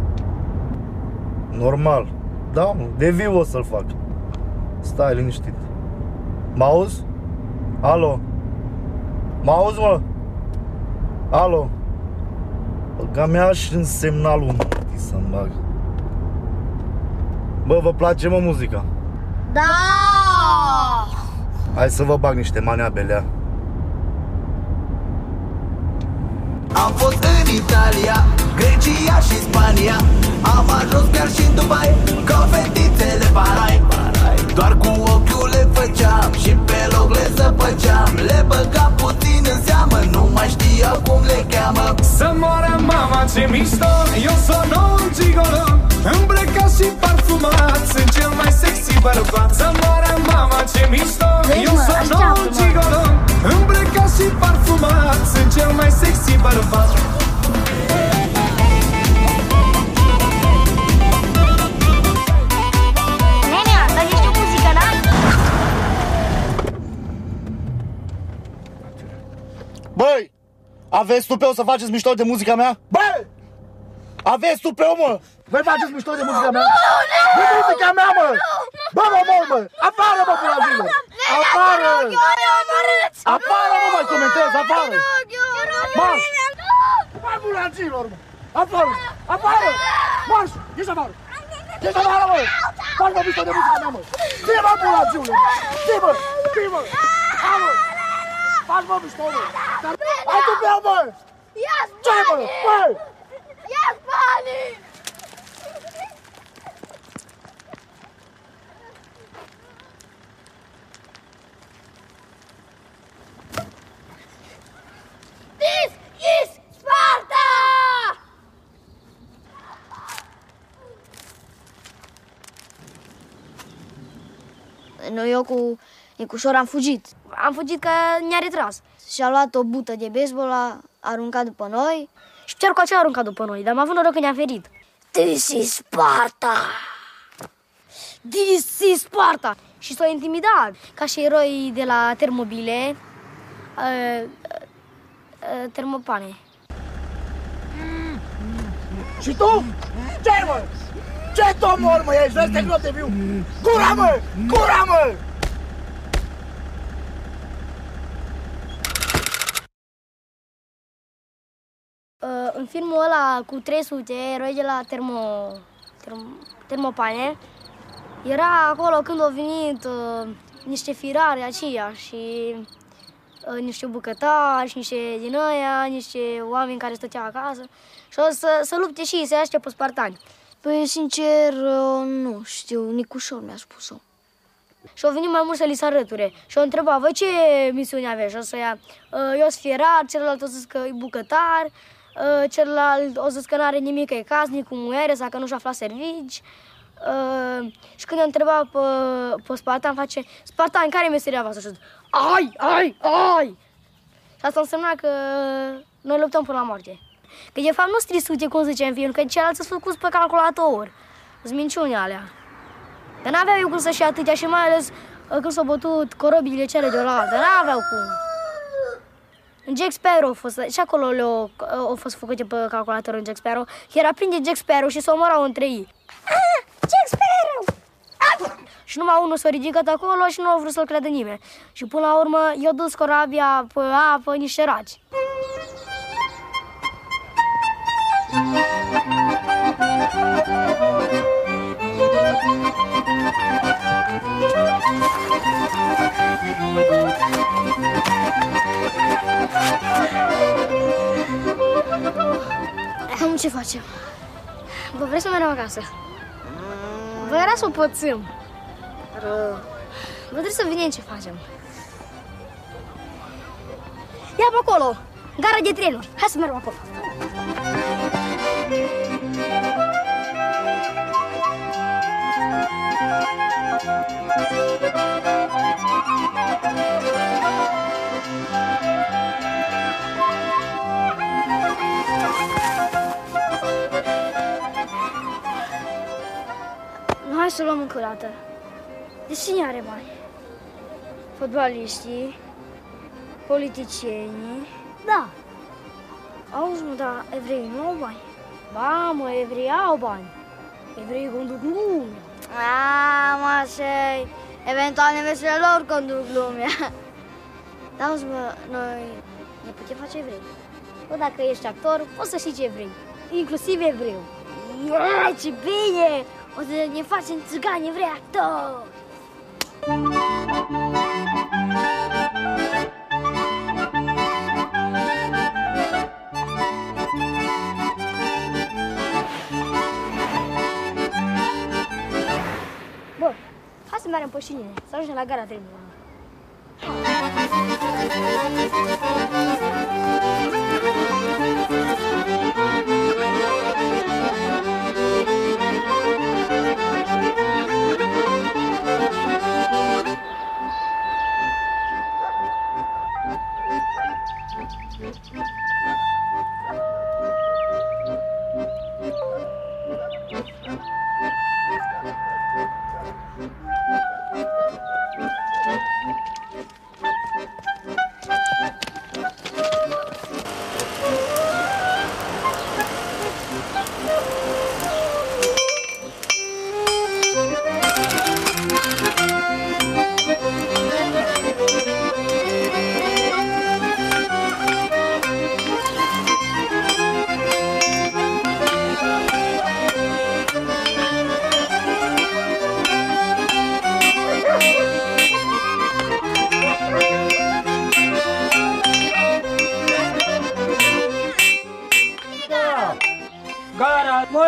Normal. Da, mă, de viu o să-l fac. Stai liniștit. M-auzi? Alo? M-auzi, mă? Alo? Băga mea și în semnalul mătii să-mi bag. Bă, vă place, mă, muzica? Da! Hai să vă bag niște maneabelea. Am fost în Italia, Grecia și Spania. Am ajuns chiar și în Dubai, ca fetițele parai. Doar cu ochiul le făceam și pe loc le zăpăceam. Le băgam puțin în seamă, nu mai știau cum le cheamă. Să moară mama, ce mișto, eu sono un gigolo, îmbrăcat și parfumat, sunt cel mai sexy bărbat. Să moară mama, ce mișto, eu sono un gigolo, îmbrăcat și parfumat, sunt cel mai sexy bărbat. Băi, aveți tupeu să faceți mișto de muzica mea? Băi! Aveți tupeu, mă! Voi faceți mișto de muzica mea? De muzica mea, mă! Bă, mă, mă! Afară, mă, până la zilă! Afară! Afară, mă, mai comentez, afară! Marș! Mai bulagilor, mă! Afară! Afară! Marș! Ieși afară! Ieși afară, mă! Faci, mă, mișto de muzica mea, mă! Ție, mă, bulagilor! Ție, mă! Ție, mă! Hai, mă! Faci, mă, mișto, mă! Hai tu pe ea, mă! Ia-ți Ce, mă? Băi! Ia-ți banii! This is Sparta! Noi, eu cu Nicușor am fugit. Am fugit că ne-a retras. Și-a luat o bută de baseball, a aruncat după noi. Și chiar cu aceea a aruncat după noi, dar am avut noroc că ne-a ferit. This is Sparta! This is Sparta! Și s-au intimidat, ca și eroi de la Termobile, termopane. Și tu? Ce, mă? Ce tomor, mă, ești? Vrei să te grop de viu? Gura, mă! Gura, mă! În filmul ăla cu 300, eroi de la Termopane, era acolo când au venit niște firare aceia și niște bucătari și niște din ăia, niște oameni care stăteau acasă și o să lupte și să aștept pe spartani. Păi, sincer, nu știu, Nicușor mi-a spus-o. Și au venit mai mult să li se arăture și au întrebat, voi ce misiune aveți? Și o să ia, eu sunt fierar, celălalt o să zic că e bucătar, celălalt o să zic că n-are nimic, că e casnic, cu muiere sau că nu și-a aflat servici. Și când i-a întrebat pe Spartan, face, Spartan, care e meseria voastră? Și zic, ai! Și asta însemna că noi luptăm până la moarte. Că de fapt nu sunt 300, cum zice în film, că ceilalți sunt făcuți pe calculator. Sunt minciuni alea. Că n-aveau eu cum să-și ia atâtea și mai ales când s-au bătut corăbile cele de oaltă. N-aveau cum. În Jack Sparrow a fost, și acolo au fost făcute pe calculator în Jack Sparrow. Era plin de Jack Sparrow și se omorau între ei. Jack Sparrow! Și numai unul s-a ridicat acolo și nu a vrut să-l creadă nimeni. Și până la urmă i-a dus corabia pe apă niște raci. Acum ce facem? Vă vreți să mergem acasă? Vă era să o pățim. Vă trebuie să vedem ce facem. Ia pe acolo, gara de trenuri. Hai să mergem acolo. Hai să luăm încă o dată. De cine are bani? Fotbaliștii, politicienii. Da. Auzi, mă, dar evreii nu au bani. Ba, mă, evreii au bani. Evreii conduc lumea. Mă, așa-i. Eventual nevestele lor conduc lumea. Da, auzi, mă, noi ne putem face evrei. Bă, dacă ești actor, poți să știi evrei. Inclusiv evreu. Ia, ce bine! O să ne facem țigani evrei actori! Bă, hai să mergem pe șinine, să ajungem la gara trenurilor.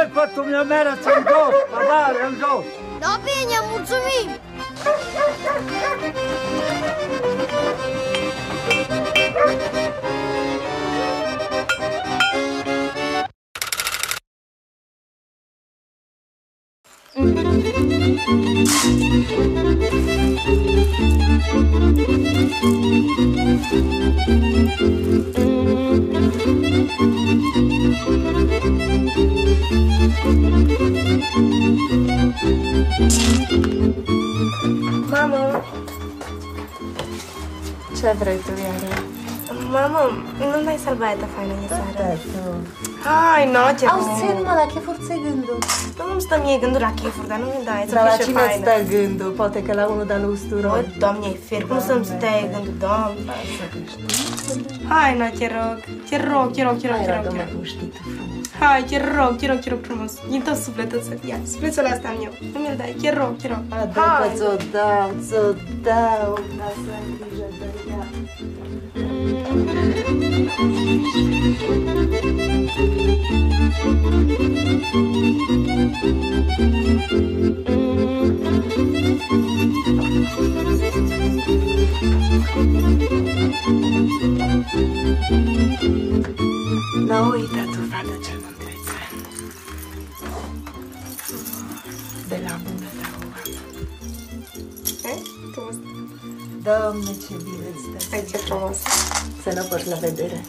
pătul mi-o meră în jos, pădare, în jos. Da bine, mulțumim! Mamă! Ce vrei tu, iară? Mamă, nu mai salvată faină e seara. Hai, no, ce Auzi, numai la chefuri ți-ai gândul. Nu-mi stă mie gândul la chefuri, dar nu-mi dai, Dar la cine îți stă gândul? Poate că la unul de-al usturoi. O, Doamne, e fer, cum să-mi stai gândul, Doamne? Hai, no, te rog, te rog, te rog, te rog, te rog. Hai, te rog, te rog, te rog frumos. Din tot sufletul să ia, sufletul ăsta am eu. Nu mi-l dai, te rog, te rog. Hai! Ți-o dau, ți-o dau, ca să ai grijă de ea. Nu uita tu, fată cea mândreță. De la bună ta o oamă. Cum asta? Doamne, ce bine îți dă. Hai, ce frumos. Să nu porți la vedere.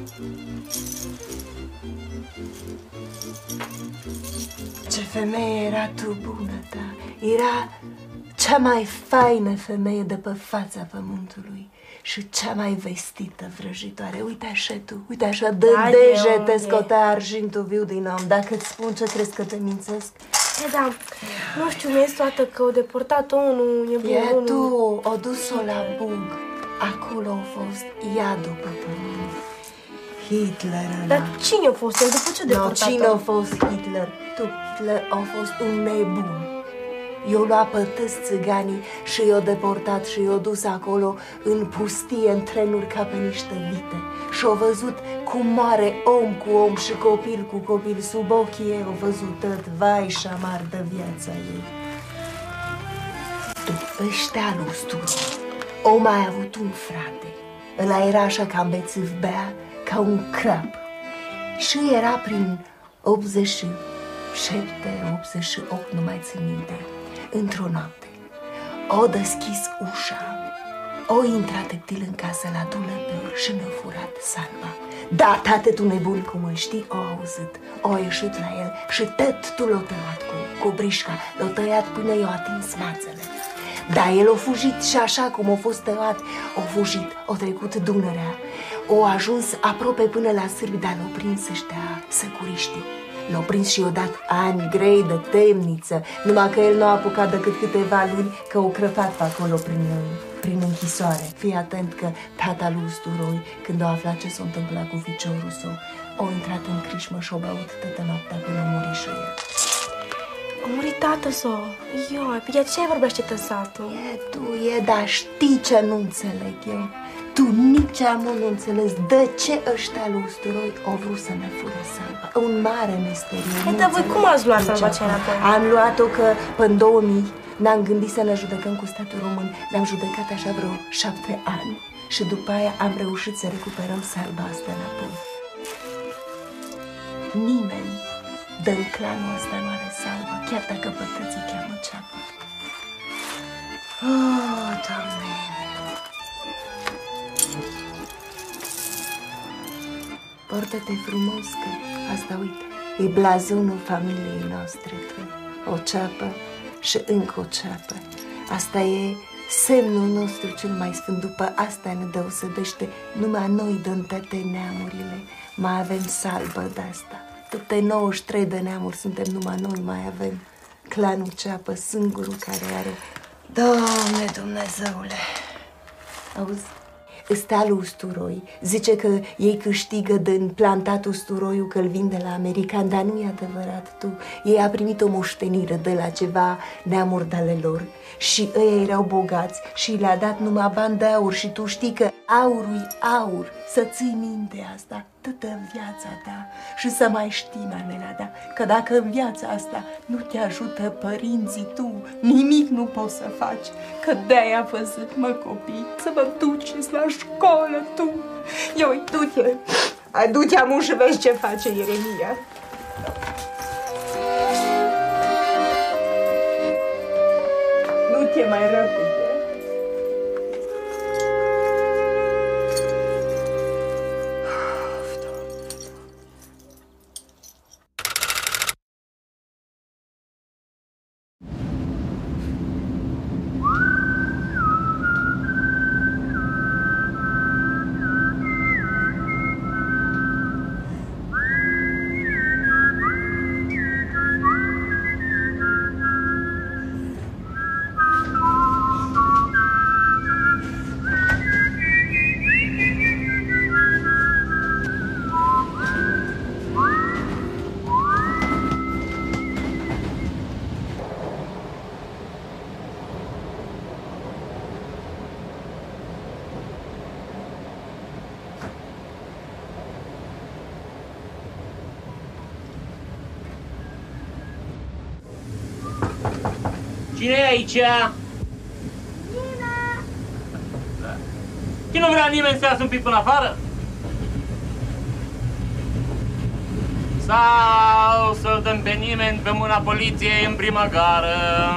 Ce femeie era tu, bună ta. Era cea mai faină femeie de pe fața pământului și cea mai vestită vrăjitoare. Uite așa tu, uite așa, de degete scotea argintul viu din om. Dacă îți spun ce crezi că te mințesc? E, da, nu știu, mi-e toată că o deportat unul, e bun E unul. tu, o dus-o la Bug. Acolo a fost iadul pe pământ. Hitler ăla. Dar cine a fost el? După ce deportat-o? Cine a fost Hitler? Hitler a fost un nebun. I-o luat pe toți țiganii și i-o deportat și i-o dus acolo în pustie, în trenuri ca pe niște vite. Și-o văzut cum moare om cu om și copil cu copil sub ochii ei. O văzut tot, vai și amar de viața ei. Ăștia lui Sturu o mai avut un frate. Ăla era așa cam bețiv, bea ca un crab. Și era prin 87, 88, nu mai țin minte. Într-o noapte, o deschis ușa, o intrat teptil în casă la dulăpăr și ne-a furat salba. Da, tată, tu nebun, cum îl știi, o auzit, o ieșit la el și tătul l-a tăiat cu brișca, l-a tăiat până i-a atins mațele. Da, el a fugit și așa cum a fost tăiat, a fugit, a trecut Dunărea, a ajuns aproape până la sârbi, dar l-au prins ăștia săcuriștii. L-au prins și i-au dat ani grei de temniță, numai că el nu a apucat decât câteva luni, că o crăpat pe acolo prin închisoare. Fii atent că tata lui Usturoi, când a aflat ce s-a întâmplat cu ficiorul său, a intrat în crișmă și a băut toată noaptea până a murit și el. A murit tată său. Ioi, de ce vorbește tăsatul? Dar știi ce nu înțeleg eu? Tu nici amul nu înțeles de ce ăștia lui Usturoi au vrut să ne fure salba. Un mare misteriu. Dar voi cum ați luat salba aceea înapoi? Am luat-o că până 2000 ne-am gândit să ne judecăm cu statul român. Ne-am judecat așa vreo 7 ani și după aia am reușit să recuperăm salba asta înapoi. Nimeni din clanul ăsta nu are salba, chiar dacă bătății cheamă ceapă. Oh, Doamne! Portă-te frumos, că asta, uite, e blazonul familiei noastre, tu. O ceapă și încă o ceapă. Asta e semnul nostru cel mai sfânt. După asta ne deosebește. Numai noi din toate neamurile mai avem salbă de asta. Toate 93 de neamuri suntem, numai noi mai avem clanul ceapă, singurul care are. Doamne Dumnezeule! Auzi? Ăsta lui Usturoi zice că ei câștigă din plantatul Usturoiu, că îl vinde la american, dar nu e adevărat, tu. Ei a primit o moștenire de la ceva neamuri de-ale lor și ei erau bogați și le-a dat numai bani de aur și tu știi că aurul e aur, să ții minte asta. atât în viața ta și să mai știi, Manela, da, că dacă în viața asta nu te ajută părinții tu, nimic nu poți să faci, că de-aia văzut, mă, copii, să vă duceți la școală tu. Ioi, du-te, adu-te amu și vezi ce face Ieremia. Du-te mai repede. Cine e aici? Nimeni! Cine nu vrea nimeni să iasă un pic până afară? Sau să-l dăm pe nimeni pe mâna poliției în prima gară?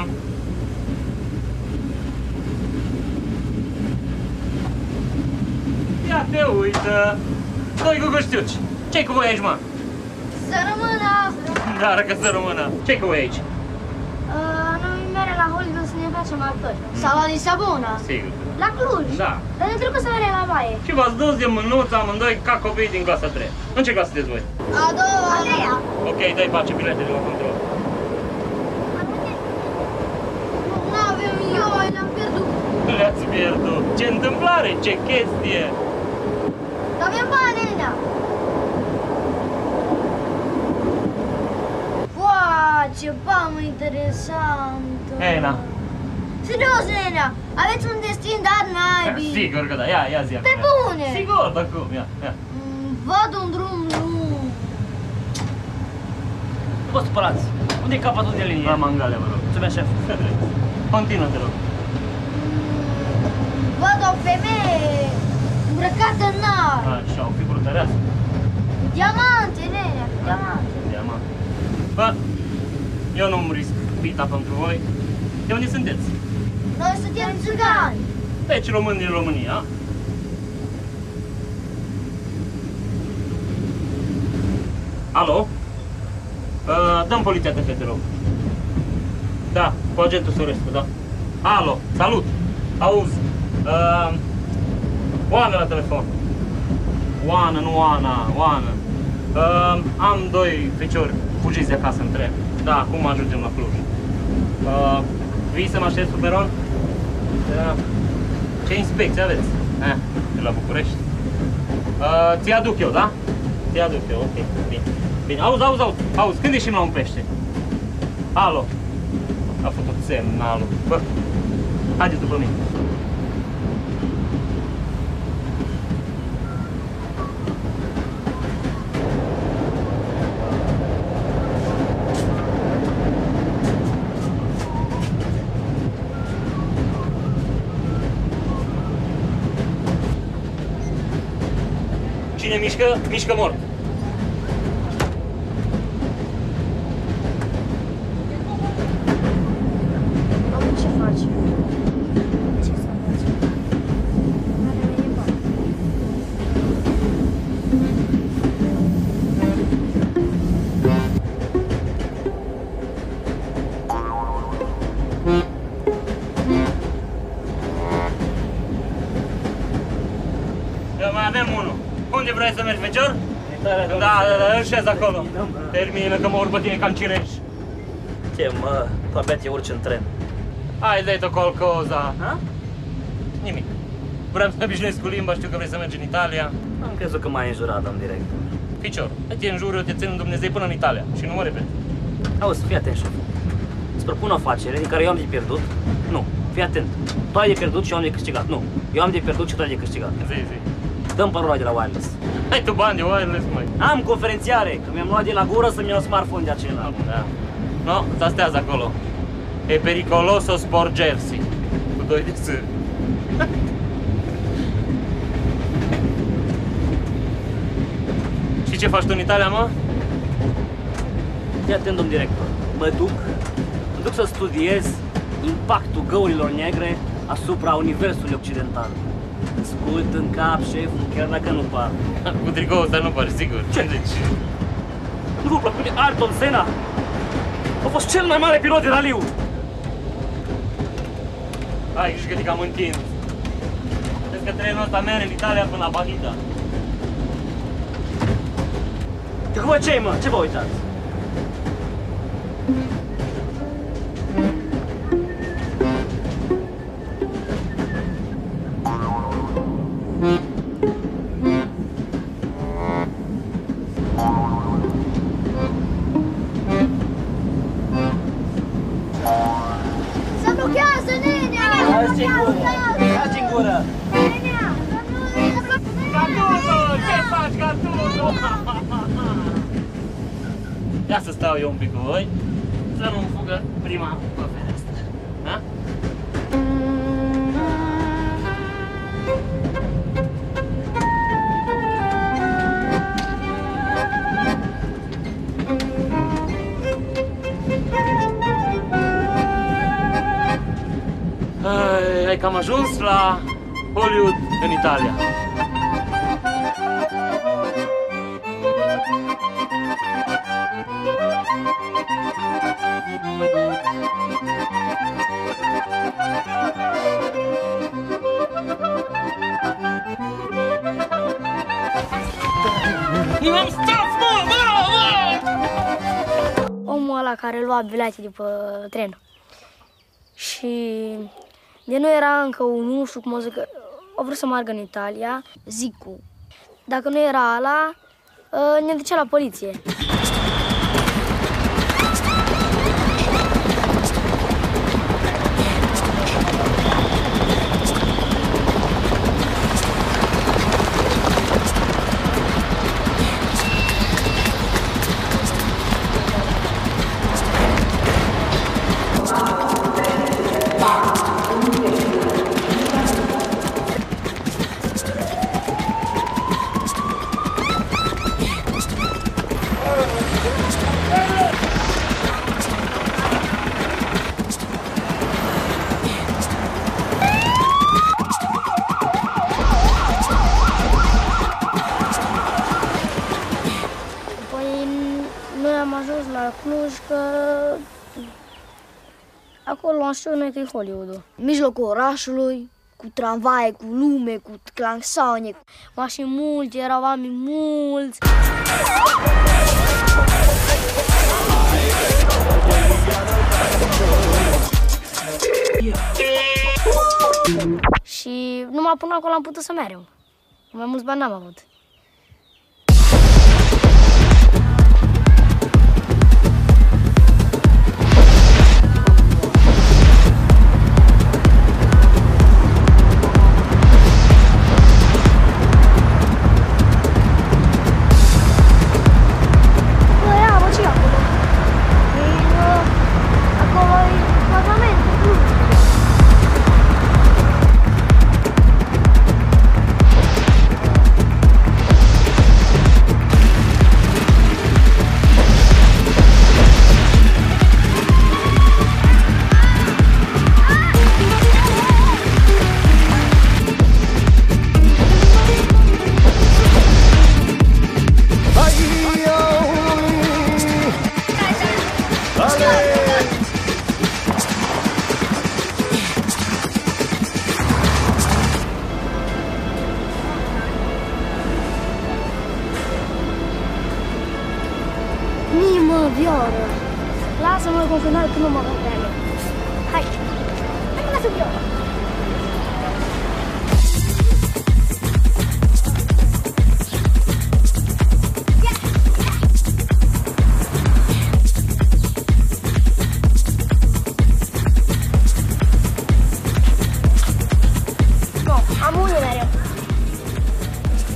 Ia te uită! Doi guguștiuci! Ce-i cu voi aici, mă? Să rămână! Da, arăcă să rămână! Ce-i cu voi aici? Noi merem la Hollywood să ne facem actori. Sau la Lisabona. Sigur. La Cluj. Da. Dar ne trebuie să merem la baie. Și v-ați dus de mânuță amândoi ca copii din clasa 3. În ce clasă sunteți voi? A doua. A treia. Ok, dai face bilete de la control. Nu avem eu, le-am pierdut. Le-ați pierdut. Ce întâmplare, ce chestie. Dar avem bani, Elena. Wow, ce bamă interesantă. Elena. Serios, Elena, aveți un destin dat naibii. Sigur că da, ia zi. Pe bune. Sigur, dar cum, ia. Văd un drum lung. Nu vă supărați. Unde e capătul de linie? La Mangalea, vă rog. Mulțumesc, șef. Continuă, te rog. Văd o femeie îmbrăcată în nar. Așa, o figură tăreasă. Diamante, Elena, diamante. Diamante. Bă, eu nu-mi risc vita pentru voi. De unde sunteți? Noi suntem țigani. Deci români din România. Alo? Dăm poliția TV, te rog. Da, cu agentul Sorescu, da. Alo, salut! Auzi, Oana la telefon. Oana, nu Oana, Oana. Am doi feciori fugiți de acasă în tren. Da, acum ajungem la Cluj. Vii să mă aștept pe peron? Da. Ce inspecție aveți? De la București. Ți aduc eu, da? Ți aduc eu, ok, bine. Bine, auzi, când ieșim la un pește? Alo. A făcut semnalul. Bă, haideți după mine. Cine mișcă, mișcă mort. Ce faci? Ce să faci? Mai avem unul. Unde vrei să mergi, fecior? Da, îl șez acolo. Termină că mă urc pe tine ca în cireș. Ce, mă, tu abia te urci în tren. Hai, dai-te qualcosa. Nimic. Vreau să obișnuiesc cu limba, știu că vrei să mergi în Italia. Am crezut că m-ai înjurat, domn director. Ficior, te înjur, eu te țin în Dumnezeu până în Italia și nu mă repet. Auzi, fii atent, șef. Îți propun o afacere din care eu am de pierdut. Nu, fii atent. Tu ai de pierdut și eu am de câștigat. Nu, eu am de pierdut și tu ai de câștigat. Zi. Dă-mi parola de la wireless. Ai tu bani de wireless, măi? Am conferențiare, că mi-am luat de la gură să-mi iau smartphone de acela. Da. No, tastează acolo. E pericoloso sporgersi. Cu 2 de S. Și ce faci tu în Italia, mă? Fii atent, domn director. Mă duc să studiez impactul găurilor negre asupra universului occidental. Ascult în cap, șeful, chiar dacă nu par. Cu tricoul ăsta nu pari, sigur. Ce? Deci... Nu vă place Ayrton Senna? A fost cel mai mare pilot de raliu. Hai, grijă că te cam întind. Vezi că trenul ăsta merge în Italia până la Bahita. Că voi ce-i, mă? Ce vă uitați? Să blochează, nenea! Dați în gură! Gatuso! Ce faci, Gatuso? Ia să stau eu un pic cu voi, să nu-mi fugă prima pe fereastră. Da? Ai cam ajuns la Hollywood în Italia. Omul ăla care lua bilete de pe tren. Și de nu era încă unul, nu știu cum o zic, a vrut să meargă în Italia, Zicu. Dacă nu era ăla, ne ducea la poliție. Acolo am știut noi că e Hollywood-ul. În mijlocul orașului, cu tramvaie, cu lume, cu claxone, mașini multe, erau oameni mulți. Și numai până acolo am putut să mergem. Mai mulți bani n-am avut. Vioară. Lasă-mă cu cânal că nu mă văd pe ale. Hai! Hai că lasă vioară! Nu, am unul mereu.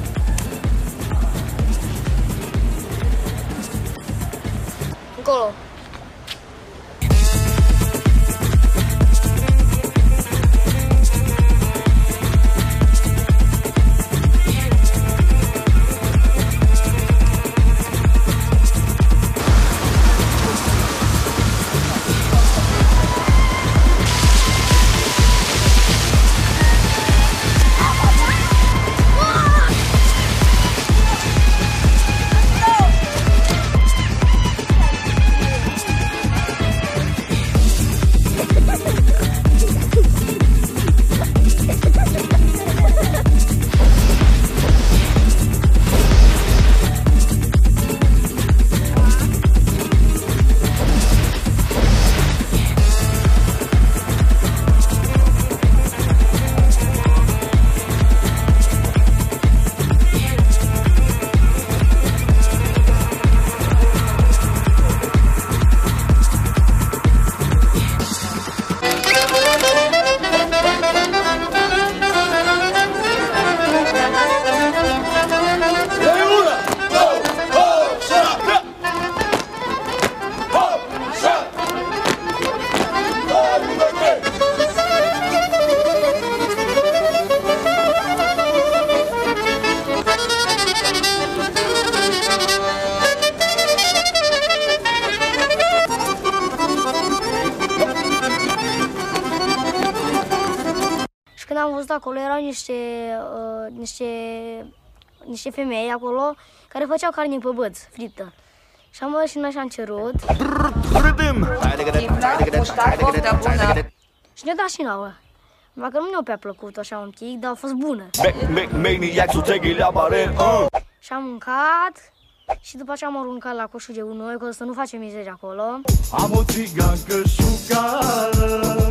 acolo erau niște femei acolo care făceau carne pe băț, frită. Și am mers și noi și-am cerut. Și ne-a dat și nouă. Numai că nu ne-a prea plăcut așa un pic, dar a fost bună. Și am mâncat și după aceea am aruncat la coșul de gunoi, că să nu facem mizerie acolo. Am o țigancă șucară.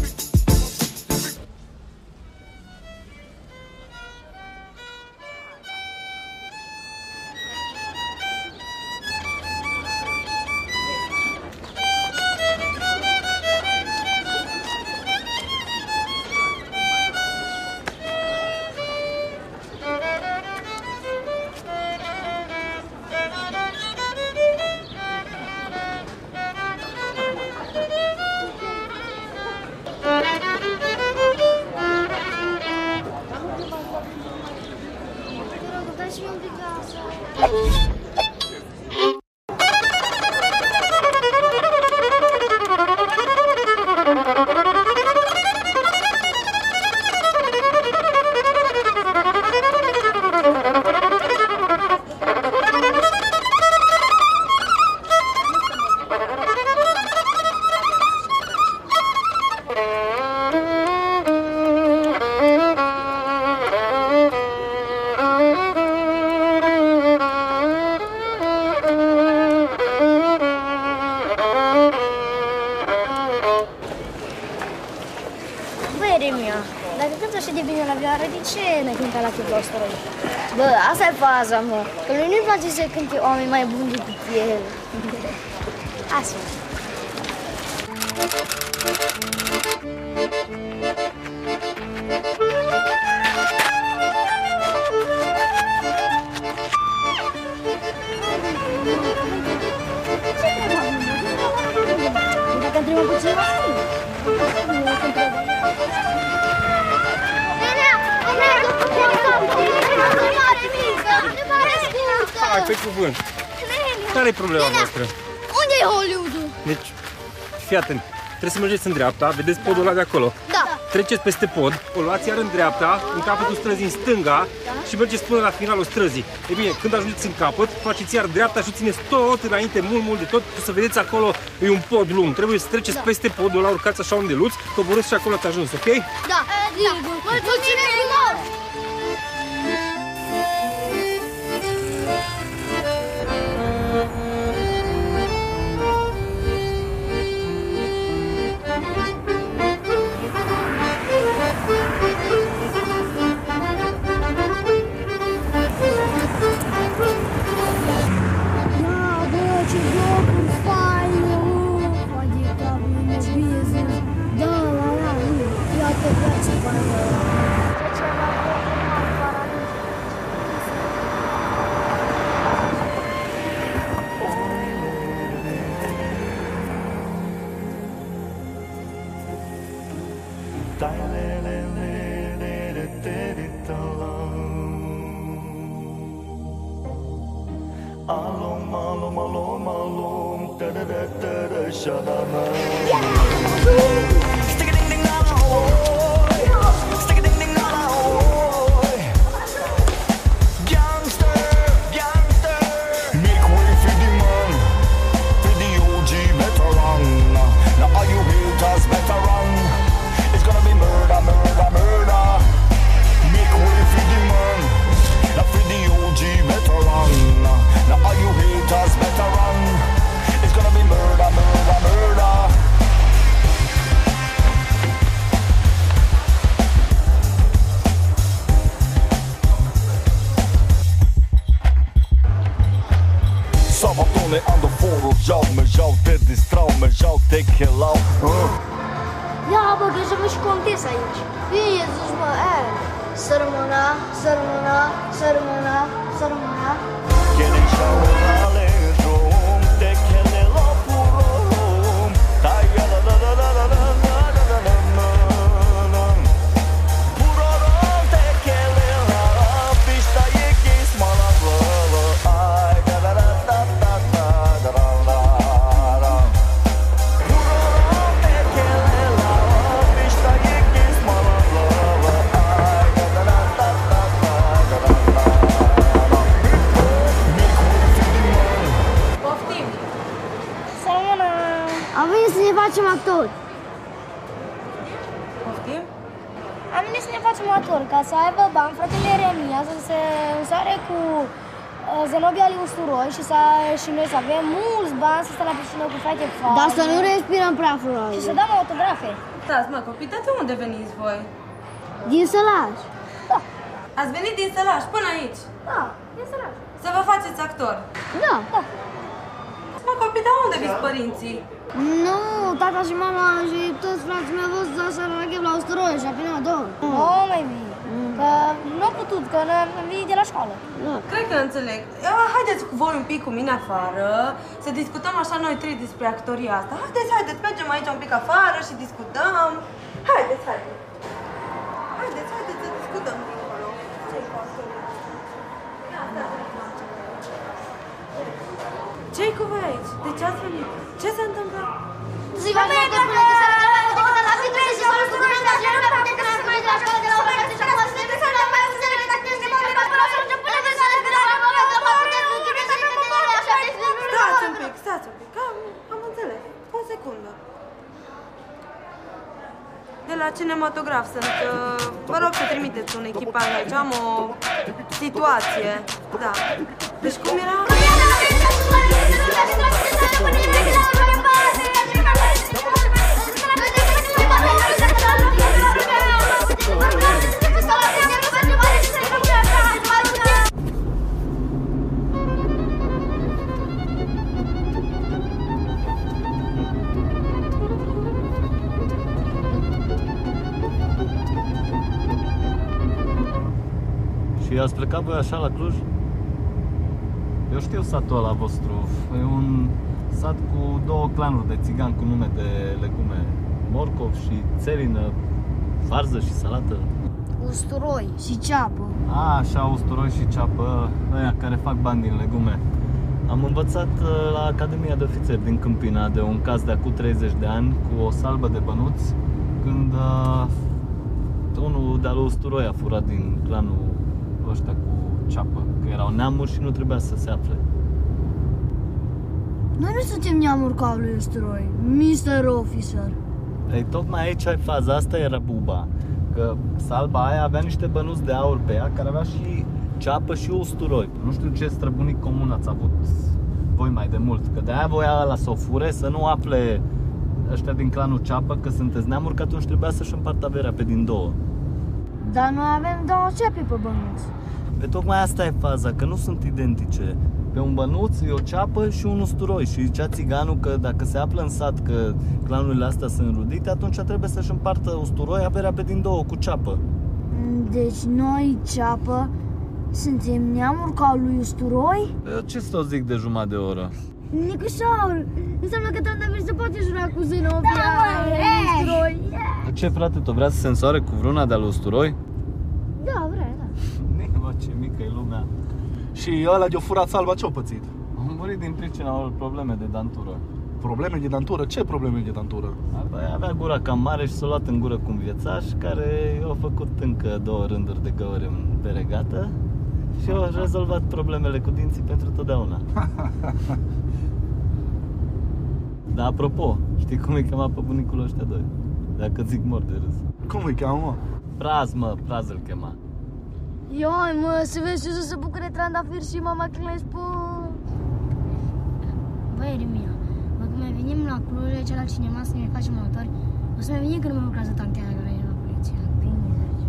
Dacă cântă așa de bine la vioară, de ce ne cântă la chipul ăsta? Bă, asta e faza, mă. Că lui nu-i place să cânte oameni mai buni decât el. Asta. Dacă întrebăm puțin, va fi. Hai, pe cuvânt. Care-i problema voastră? Unde e Hollywood-ul? Deci, fii atent. Trebuie să mergeți în dreapta, vedeți podul ăla de acolo. Da. Treceți peste pod, o luați iar în dreapta, în capătul străzii în stânga și mergeți până la finalul străzii. E bine, când ajungeți în capăt, faceți iar dreapta și o țineți tot înainte, mult de tot, să vedeți acolo, e un pod lung. Trebuie să treceți peste podul ăla, urcați așa unde luți, coborâți și acolo ați ajuns, ok? Da. Mulțumim frumos! Ia, bă, că să vă și contez aici. Bine, zici, bă, sărmâna, sărmâna, sărmâna, sărmâna. facem actori. Poftim? Am venit să ne facem actori, ca să aibă bani fratele Ieremia, să se însoare cu Zenobia lui Usturoi și noi să avem mulți bani să stăm la piscină cu fete faine. Dar să nu respirăm prea frumos. Și să dăm autografe. Stați, mă, copii, dar de unde veniți voi? Din Sălaj. Da. Ați venit din Sălaj până aici? Da, din Sălaj. Să vă faceți actor? Da. Da. Mă, copii, dar unde vin părinții? Nu, tata și mama și toți frații mei au fost aseară la Gheb la Usturoi și a primit două. Nu mai vii. Că nu a putut, că am venit de la școală. Cred că înțeleg. Haideți cu voi un pic cu mine afară, să discutăm așa noi trei despre actoria asta. Haideți, mergem aici un pic afară și discutăm. Haideți să discutăm dincolo. Ce-i cu actoria asta? Ce-i cu voi aici? De ce ați venit? Ce se întâmplă? Ziua mea e până că s-a rămas decât la vitră și s-a rămas cu mine, dar nu mai putem să mai de la școală de la ora 7 și acum să ne să mai să ne redactez de mă pe acolo să începem până că s-a rămas la moment că mă putem să ghine să ne vedem așa de Stați un pic, am înțeles. O secundă. De la cinematograf sunt, vă rog să trimiteți un echipaj aici, am o situație. Da. Deci cum era? Și ați plecat voi așa la Cluj? Eu știu satul ăla vostru. E un sat cu două clanuri de țigani cu nume de legume. Morcov și țelină, varză și salată. Usturoi și ceapă. Așa, usturoi și ceapă, ăia care fac bani din legume. Am învățat la Academia de Ofițeri din Câmpina de un caz de acum 30 de ani cu o salbă de bănuți, când unul de-al usturoi a furat din clanul ăștia cu ceapă, că erau neamuri și nu trebuia să se afle. Noi nu suntem neamuri ca lui Usturoi, Mr. Officer. Ei, tocmai aici ai faza, asta era buba. Că salba aia avea niște bănuți de aur pe ea, care avea și ceapă și usturoi. Nu știu ce străbunic comun ați avut voi mai de mult, că de-aia voia ăla să o fure, să nu afle ăștia din clanul ceapă că sunteți neamuri, că atunci trebuia să-și împartă averea pe din două. Dar noi avem două ceape pe bănuț. Pe tocmai asta e faza, că nu sunt identice. Pe un bănuț e o ceapă și un usturoi. Și zicea țiganul că dacă se află în sat că clanurile astea sunt rudite, atunci trebuie să-și împartă usturoi averea pe din două cu ceapă. Deci noi, ceapă, suntem neamuri ca lui Usturoi? Ce să o zic de jumătate de oră? Nicușor, înseamnă că Trandafir se poate jura cu Zenobia lui Usturoi. Ce, frate, tu vrea să se însoare cu vreuna de-al usturoi? Da, vrea, da. Mă, ce mică e lumea. Și ăla de-o furat salba, ce-o pățit? Am murit din pricina unor probleme de dantură. Probleme de dantură? Ce probleme de dantură? Avea gura cam mare și s-a luat în gură cu un viețaș care i-a făcut încă 2 rânduri de găuri în peregată și a rezolvat problemele cu dinții pentru totdeauna. Dar apropo, știi cum îi chema pe bunicul ăștia doi? Dacă zic mor de râs. Cum îi cheamă, mă? Praz, mă, Praz îl chema. Ioi, mă, să vezi ce să se bucure Trandafir și mama Clespo. Băi, Ieremia, bă, când mai venim la Cluj, aici la cinema să ne facem autori, o să mai venim când nu mă lucrează tantea aia care e la poliție. Bine,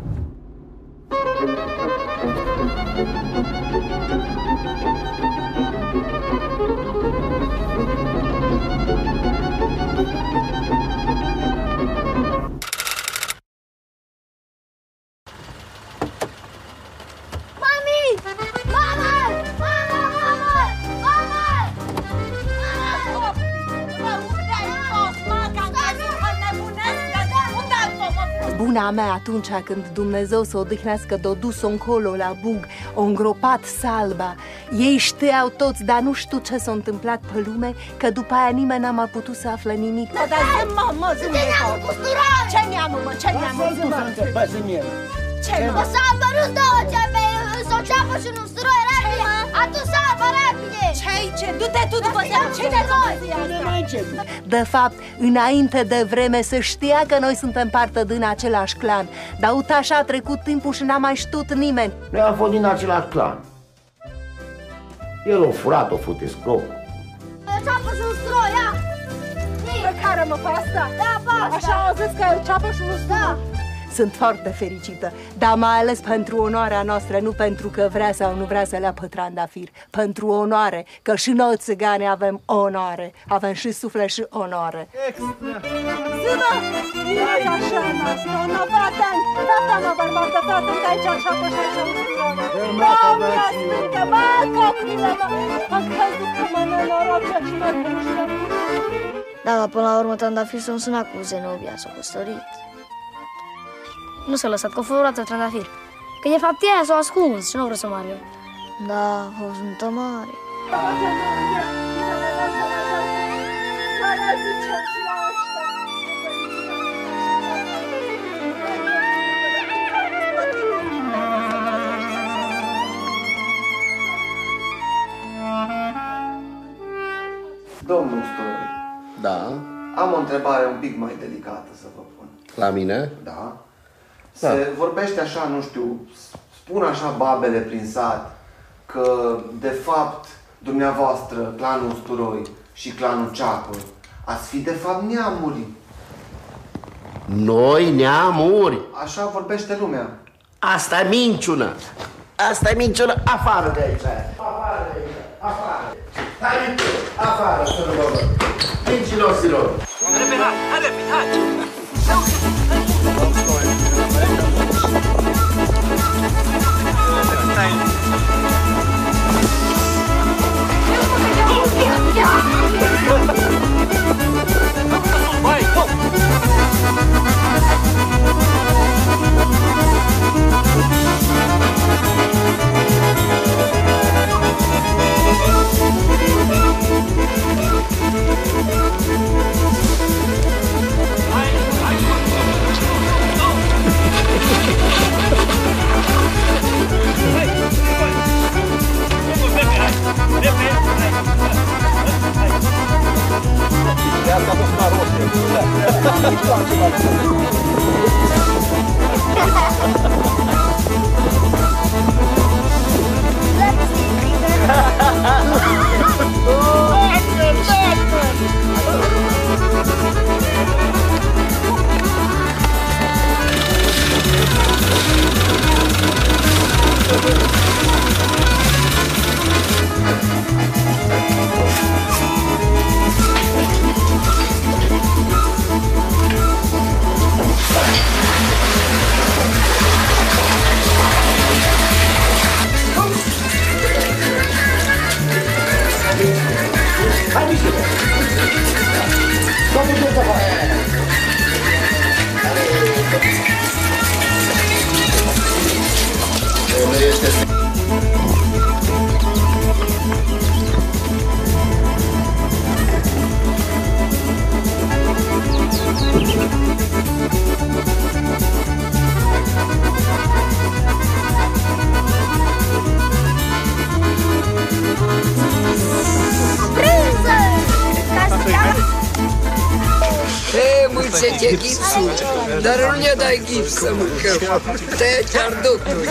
Buna mea, atunci când Dumnezeu să o odihnească, d-o dus-o încolo la bug, o îngropat salba. Ei știau toți, dar nu știu ce s-a întâmplat pe lume, că după aia nimeni n-a mai putut să află nimic. Dar zâmbă, ce neamul, mă, ce neamul, Ce, mă? O salbă, nu-ți două ceape, s-o ceapă și un usturoi, repede! Adu salbă, repede! Ce-ai, ce? Du-te tu după seara, ce de noi? De fapt, înainte de vreme se știa că noi suntem parte din același clan. Dar uite așa a trecut timpul și n-a mai știut nimeni. Noi am fost din același clan. El a furat, o fute scrop. Ceapă și usturoi, ia! Pe care mă, pe asta? Da, pe asta! Așa au zis că ceapă și usturoi? Da. Sunt foarte fericită, dar mai ales pentru onoarea noastră, nu pentru că vrea sau nu vrea să le apă trandafir. Pentru onoare, că și noi țigani avem onoare, avem și suflet și onoare. Zână! Ia-i așa, noastră, no, fata mă, bărbat, că fata încă aici așa pe așa ce ustură. Doamne, stâncă, mă, copile, mă, am crezut că mă nenoroce și mă pușcă. Da, până la urmă trandafir s-a sunat cu Zenobia, s-a căsătorit. Nu s-a lăsat, că a furat trandafir. Că de fapt ea s-a ascuns și nu vreau să moară. Da, a fost un tămare. Domnul Usturoi. Da? Am o întrebare un pic mai delicată să vă pun. La mine? Da. Se vorbește așa, nu știu, spun așa babele prin sat, că de fapt dumneavoastră, clanul Usturoi și clanul Ceapă, ați fi de fapt neamuri. Noi neamuri? Așa vorbește lumea. Asta e minciună. Asta e minciună. Afară de aici. Afară de aici. Afară. Hai, afară, să nu vă văd. Mincinosilor. Hai, hai! Mânce ce gipsul, dar nu ne dai gips să mâncăm. Te chiar doctor.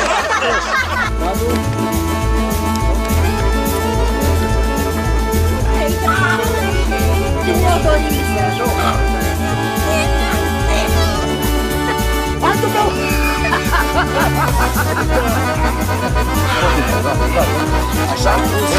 Așa,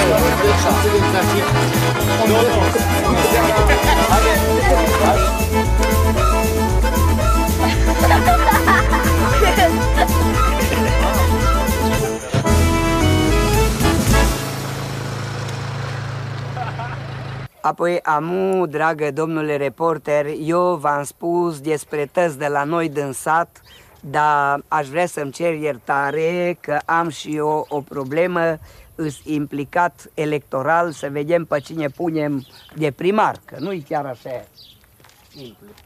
Apoi, amu, dragă domnule reporter, eu v-am spus despre tăți de la noi din sat, dar aș vrea să-mi cer iertare că am și eu o problemă, îs implicat electoral, să vedem pe cine punem de primar, că nu-i chiar așa simplu.